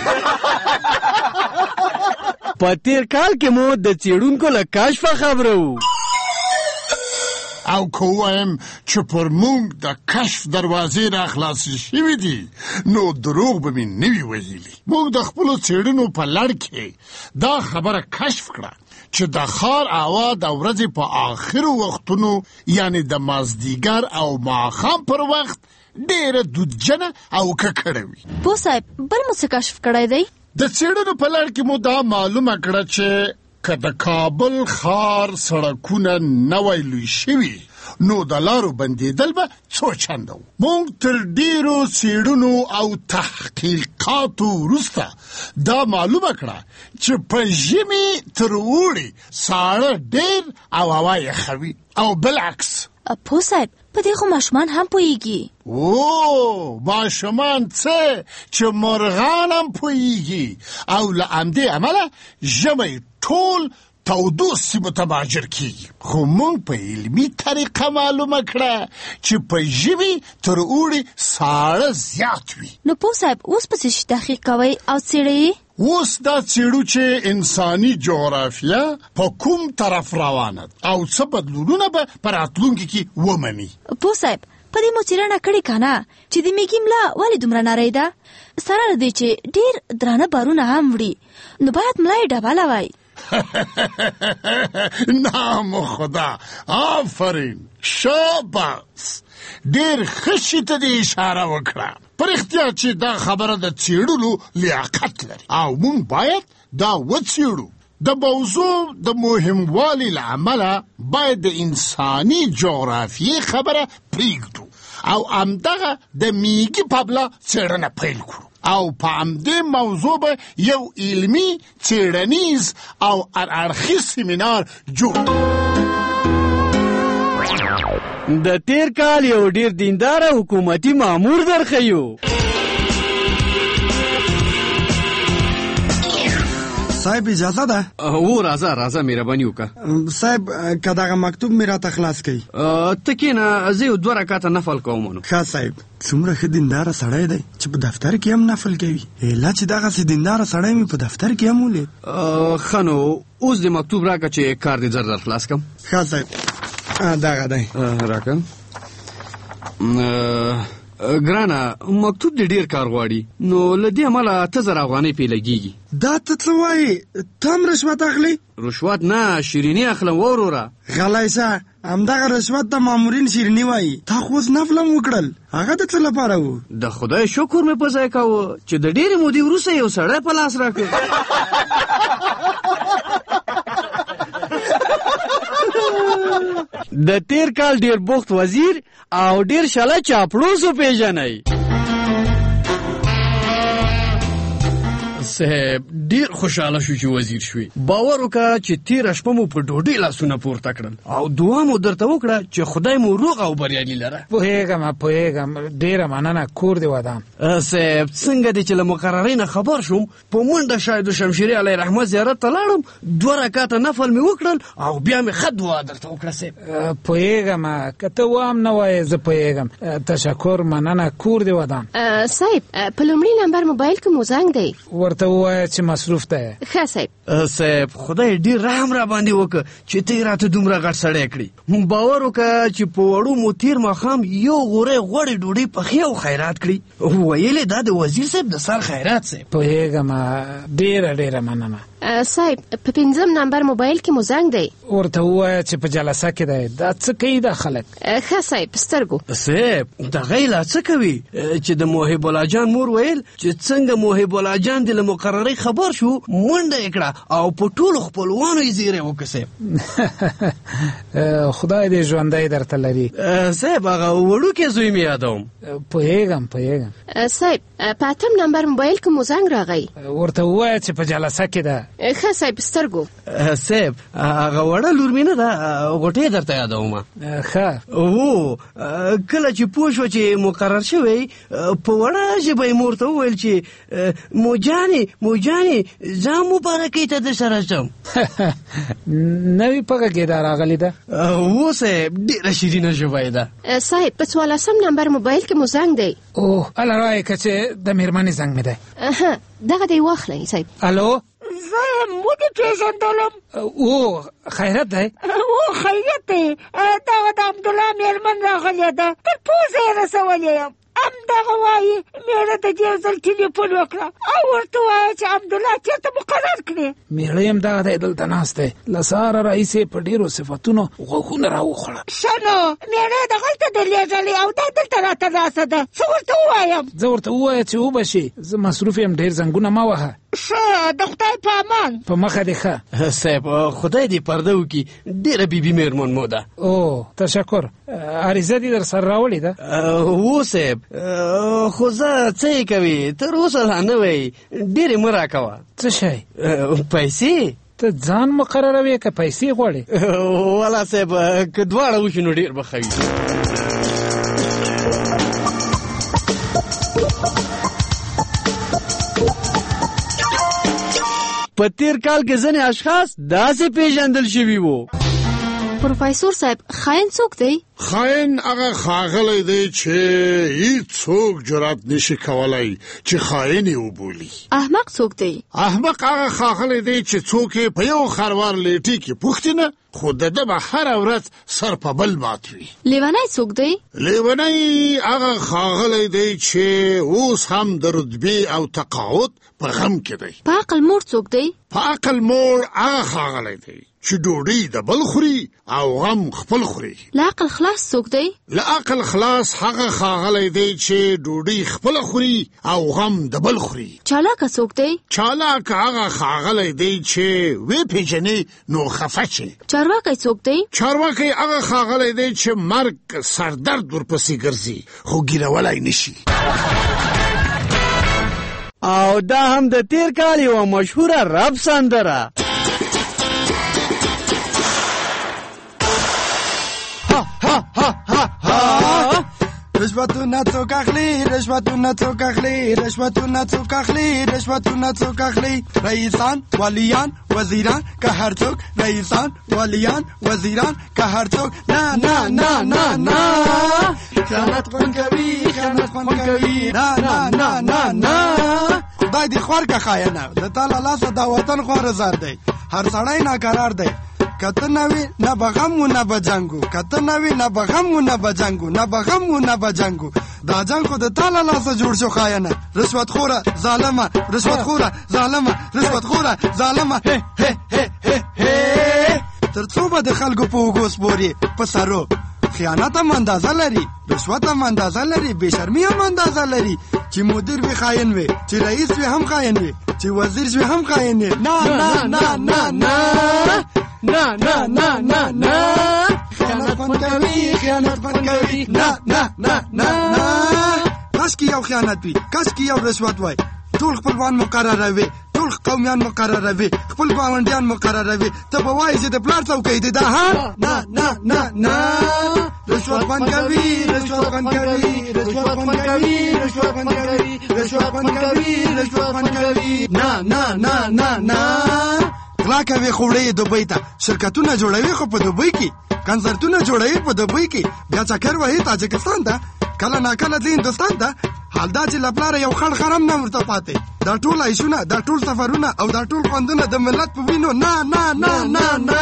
په تیر کال کې مو د څېړونکو له کشفه خبره وو او که ووایم چې پر موږ د کشف دروازې را خلاصې شوي دي نو دروغ به مې نه وي ویلي. موږ د خپلو څېړنو په لړ کې دا خبره کشف کړه چې د ښار هوا د ورځې په آخرو وختونو یعنی د مازدیګر او ماښام پر وخت ډېره دودجنه او ککړه وي. پوه صاحب بل مو څه کشف کړی دی؟ د څېړنو په لړ کې مو دا معلومه کړه چې که د کابل ښار سړکونه نه وای لوی شوي نو د لارو بندېدل به څو چنده و. موږ تر ډېرو څېړنو او تحقیقاتو وروسته دا معلومه کړه چې په ژمي تر اوړي ساړه ډېر او هوا یخه وي او بالعکس. پوه صاحب په دې خو ماشومان هم پوهېږي. او ماشومان څه چې مرغان هم پوهېږي او له همدې امله ژمی ټول تودو سیمو ته مهاجر کیږي. خو موږ په علمي طریقه معلومه کړه چې په ژمي تر اوړي ساړه زیات وي. نو پوه صاحب اوس په څه تحقیق کوئ او څېړئ؟ اوس دا څېړو چې انساني جغرافیه په کوم طرف روانه او څه بدلونونه به په راتلونکي کې ومني. پوه صاحب په دې مو څېړنه کړې که نه چې د میږي ملا ولې دومره نری ده؟ سره له دې چې ډېر درانه بارونه هم وړي نو باید ملا یې ډبله وای. نام خدا آفرین شاباس ډېر ښه شي ته دې اشاره وکړه. پر اختیار چې دا خبره د څېړلو لیاقت لري او موږ باید دا وڅېړو. د موضوع د مهموالي له امله باید د انساني جغرافیې خبره پرېږدو او همدغه د میږي په بله څېړنه پیل کړو او په همدې موضوع به یو علمي څېړنیز او هر اړخیز سیمینار جوړ. د تیر کال یو ډیر دینداره حکومتي مامور درښیو. صاحب اجازه ده؟ او راځه راځه مهرباني وکړه. صاحب که دغه مکتوب مې راته خلاص کړي. ته کښېنه زه یو دوه رکعته نفل کوم. نو ښه صاحب څومره ښه دینداره سړی دی چې په دفتر کې هم نفل کوي. ایله چې دغسې دینداره سړی مې په دفتر کې هم ولید. ښه نو اوس دې مکتوب راکړه چې کار دې زر زر خلاص کړم. ښه صاحب دغه دی راکړه. ګرانه مکتوب دې ډېر کار غواړي نو له دې امله اته زره افغانۍ پې لګېږي. دا ته څه وایې؟ ته هم رشوت اخلې؟ رشوت نه شیریني اخلم وروره. غلی شه همدغه رشوت ته مامورین شیریني وایي. تا خو اوس نفل هم وکړل هغه د څه لپاره و؟ د خدای شکر مې په ځای کاوه چې د ډېرې مودې وروسته یو سړی په لاس راکړ. د تیر کال ډیر بوخت وزیر او ډیر شاله چاپلوسو پیژنئ. صاحب ډیر خوشاله شو چې وزیر شوي. باور وکړه چې تیره شپه مو په ډوډۍ لاسونه پورته کړل او دعا مو درته وکړه چې خدای مو روغ او بریالي لره. پوهېږم پوهېږم ډېره مننه کور دې ودان. صاحب څنګه دی چې له مقررۍ نه خبر شوم په منډه شاهد شمشیري علیه رحمت زیارت ته لاړم دوه رکعته نفل مې وکړل او بیا مې ښه دعا درته وکړه. صاحب پوهېږم که ته وام نه وایې زه پوهېږم. تشکر مننه کور دې ودان. صاحب په لومړي نمبر موبایل کې مو زنګ دی ورته ووایه چې مصروف دی. ښه صاحب. صاحب خدای ډېر رحم را باندې وکړه چې ته یې راته دومره غټ سړی کړې. باور وکړه چې په وړو مو تېر ماښام یو غوری غوړې ډوډۍ پخې او خیرات کړي. ویلې دا د وزیر صاحب د سر خیرات. صاحب پوهېږم ډېره ډېره مننه. صاحب په پنځم نمبر موبایل کې مو زنګ دی. ورته ووایه چې په جلسه کې دی. دا څه کوي دا خلک؟ ښه صاحب سترګو. صاحب دغه یې لا څه کوي چې د محب الله جان مور ویل چې څنګه محب الله جان د له مقررۍ خبر شو منډه یې کړه او په ټولو خپلوانو یې زیری وکړه. صاحب خدای دې ژوندی درته لري. صاحب هغه وړوکی زوی مې یادوم. پوهېږم پوهېږم. صاحب په اتم نمبر موبایل کې مو زنګ راغی. ورته ووایه چې په جلسه کې ده. ښه صاحب سترګو. صاحب هغه وړه لور مې نه ده غوټې درته یادوم. ښه هو کله چې پوه شوه چې مقرر شوی په وړه ژبه یې مور ته وویل چې موجانې موجانې زه مبارکۍ ته د سره ځم. نوې پګه کې دا راغلې ده. هو صاحب ډېره شیرینه ژبه یې ده. صاحب په څوارلسم نمبر موبایل کې مو زنګ دی. اوه هله رایې که چې د مېرمنې زنګ مې دی. دغه دی واخلئ صاحب. الو زه یم ودې پېژندلم. او خیرت دی. او خیرت دی. دغه د عبدالله مېرمن راغلې ده، تر پوزه یې رسولی یم. همدغه وایي مېړه د دې ځل ټلیفون وکړه او ورته ووایه چې عبدالله چېرته مقرر کړې. مېړه یم دغه دی دلته ناست دی، له سهاره راهیسې په ډېرو صفتونو غوږونه راوخوړه. ښه نو مېړه یې دغلته درلېږلې او دا دلته راته ناسته ده، څه ورته ووایم؟ زه ورته ووایه چې وبه شي، زه مصروف یم، ډېر زنګونه مه وهه. ښه د خدای په امان. په مخه دې ښه. صاحب خدای دې پرده وکړي، ډېره بیبي مېرمن مو ده. او تشکر. عریضه دې در سره راولې ده؟ هو صاحب خو زه څه یې کوي تر اوسه لا نه وی، ډېرې مه راکوه. څه شی؟ پیسې. ته ځان مقرروې که پیسې غواړې؟ والا صاحب که دواړه وشي نو ډېر به ښه وي. په تیر کال کې ځینې اشخاص داسې پیژندل شوي وو. پروفیسور صاحب خاین څوک دی؟ خاین هغه ښاغلی دی چې هیڅوک جرأت نشي کولی چې خاین یې وبولي. احمق څوک دی؟ احمق هغه ښاغلی دی چې څوک یې په یو خروار لیټي کې پوښتي نه، خو د ده به هره ورځ سر په بل مات وي. لیونی څوک دی؟ لیونی هغه ښاغلی دی چې اوس هم د رتبې او تقاعد په غم کې دی. په عقل موړ څوک دی؟ په عقل موړ هغه ښاغلی دی چې ډوډۍ د بل خوري او غم خپل خوري. له عقل خلاص څوک دی؟ له عقل خلاص هغه ښاغلی دی چې ډوډۍ خپله خوري او غم د بل خوري. چالاکه څوک دی؟ چالاک هغه ښاغلی دی چې وی پیژنې نو خفه شي. چارواکی څوک دی؟ چارواکی هغه ښاغلی دی چې مرګ سردرد ورپسې ګرځي خو ګیرولای نشي. او دا هم د تیر کال یوه مشهوره رب سندره. رشوتونه څوک اخلي، رشوتونه څوک اخلي، رشوتونه څوک اخلي، رشوتونه څوک اخلي. رئیسان، والیان، وزیران که هر څوک، رئیسان، والیان، وزیران که هر څوک. نه نه نه نه نه خیانت خوند کوي، خیانت خوند کوي. نه نه نه نه نه خدای دې خوار که خاینه، د تا له لاسه دا وطن خواره زار دی. هر سړی ناقرار دی، کته نوی نه بغم و نه بجنگو، کته نوی نه بغم و نه بجنگو، نه بغم و نه بجنگو. دا جنگ خو د تاله لاسه جوړ شو خاینه. رشوت خوره ظالمه، رشوت خوره ظالمه، رشوت خوره ظالمه. هه هه هه هه هه تر څو به د خلکو په اوږو سپورې په سرو. خیانت هم اندازه لري، رشوت هم اندازه لري، بې شرمي هم اندازه لري. چې مدیر وي خاین وي، چې رئیس وي هم خاین وي، چې وزیر وي هم خاین وي. نه نه نه نه نه نه نه نه نه نه خیانت خوند کوي، خیانت خوند کوي. نه نه نه نه نه کاش کې یو خیانت وي، کاش کې یو رشوت وای. ټول خپلوان مقرروي، ټول قومیان مقرروي، خپل ګاونډیان مقرروي. ته به وایې چې د پلار څوکۍ دی دا. ها نه نه نه نه رشوت خوند کوي، رشوت خوند کوي، رشوت خوند کوي، رشوت خوند کوي، رشوت خوند کوي، رشوت خوند کوي. نه نه نه نه نه غلا کوي خوړې دوبۍ ته، شرکتونه جوړوي خو په دوبۍ کې، کنسرتونه جوړوي په دوبۍ کې، بیا چکر وهي تاجکستان ته، کله ناکله ځي هندوستان ته. حال دا چې له پلاره یو خړ خرم نه ورته پاتې. دا ټول عیشونه، دا ټول سفرونه او دا ټول خوندونه د ملت په وینو. نه نه نه نه نه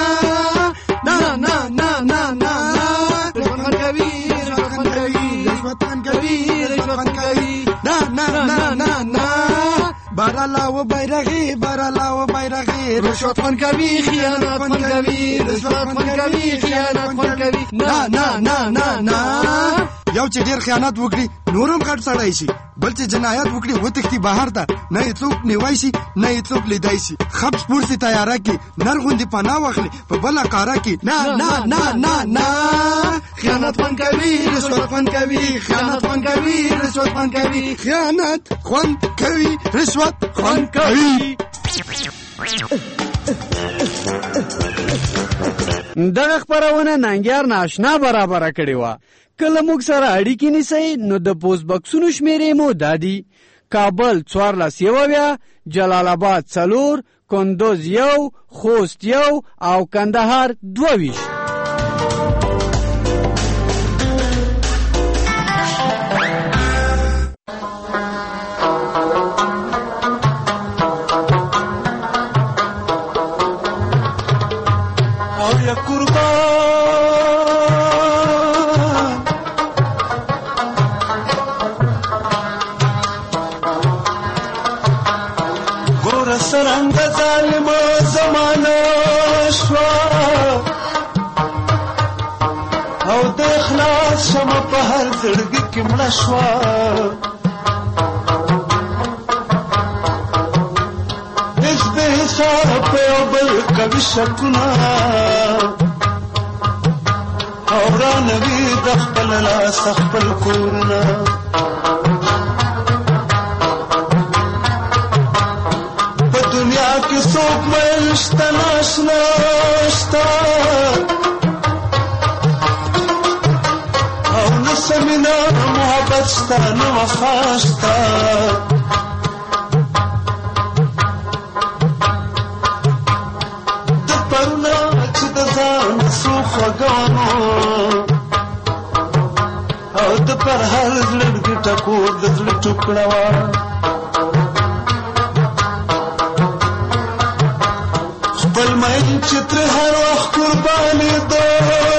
نه نه نه نه نه رشوت خوند کوي، رشوت خوند کوي، رشوت خوند کوي، رشوت خوند کوي. نه نه نه نه نه برالا و بیرغی، برالا و بیرغی. رشوت خوند کوي، خیانت خوند کوي، رشوت خوند کوي، خیانت خوند کوي. نه نه نه نه نه یو چې ډیر خیانت وکړي نورم غټ سړی شي، بل چې جنایت وکړي وتښتي بهر ته، نه یې څوک نیوی شي نه یې څوک لیدی شي. خبز پورسي تیاره کې نر غوندې پناه واخلي په بله قاره کې. نه نه نه نه نه خیانت خوند کوي، رشوت خوند کوي، خیانت خوند کوي، رشوت خوند کوي، خیانت خوند کوي، رشوت خوند کوي. دغه خبرونه ننګیار ناشنا برابر کړی و. کله موږ سره اړیکې نیسئ نو د پوسټ بکسونو شمیرې مو دادي: کابل څوارلس یو اویا، جلال آباد څلور، کندوز یو، خوست یو او کندهار دوه ویشت. زړګي کې مړه شوه هیڅ بې حساب یو بل کوي شکونه او رانوي د خپل لاس خپل کورونه په دنیا کې څوک میل شته ناشنا شته سمینا محبت شتا نو وفا شتا د پرونا چې د ځان څو خوږانو او د پر هر زړګي ټکور د زړه ټوکړه وه خپل مین چې تر هر وخت قرباني ده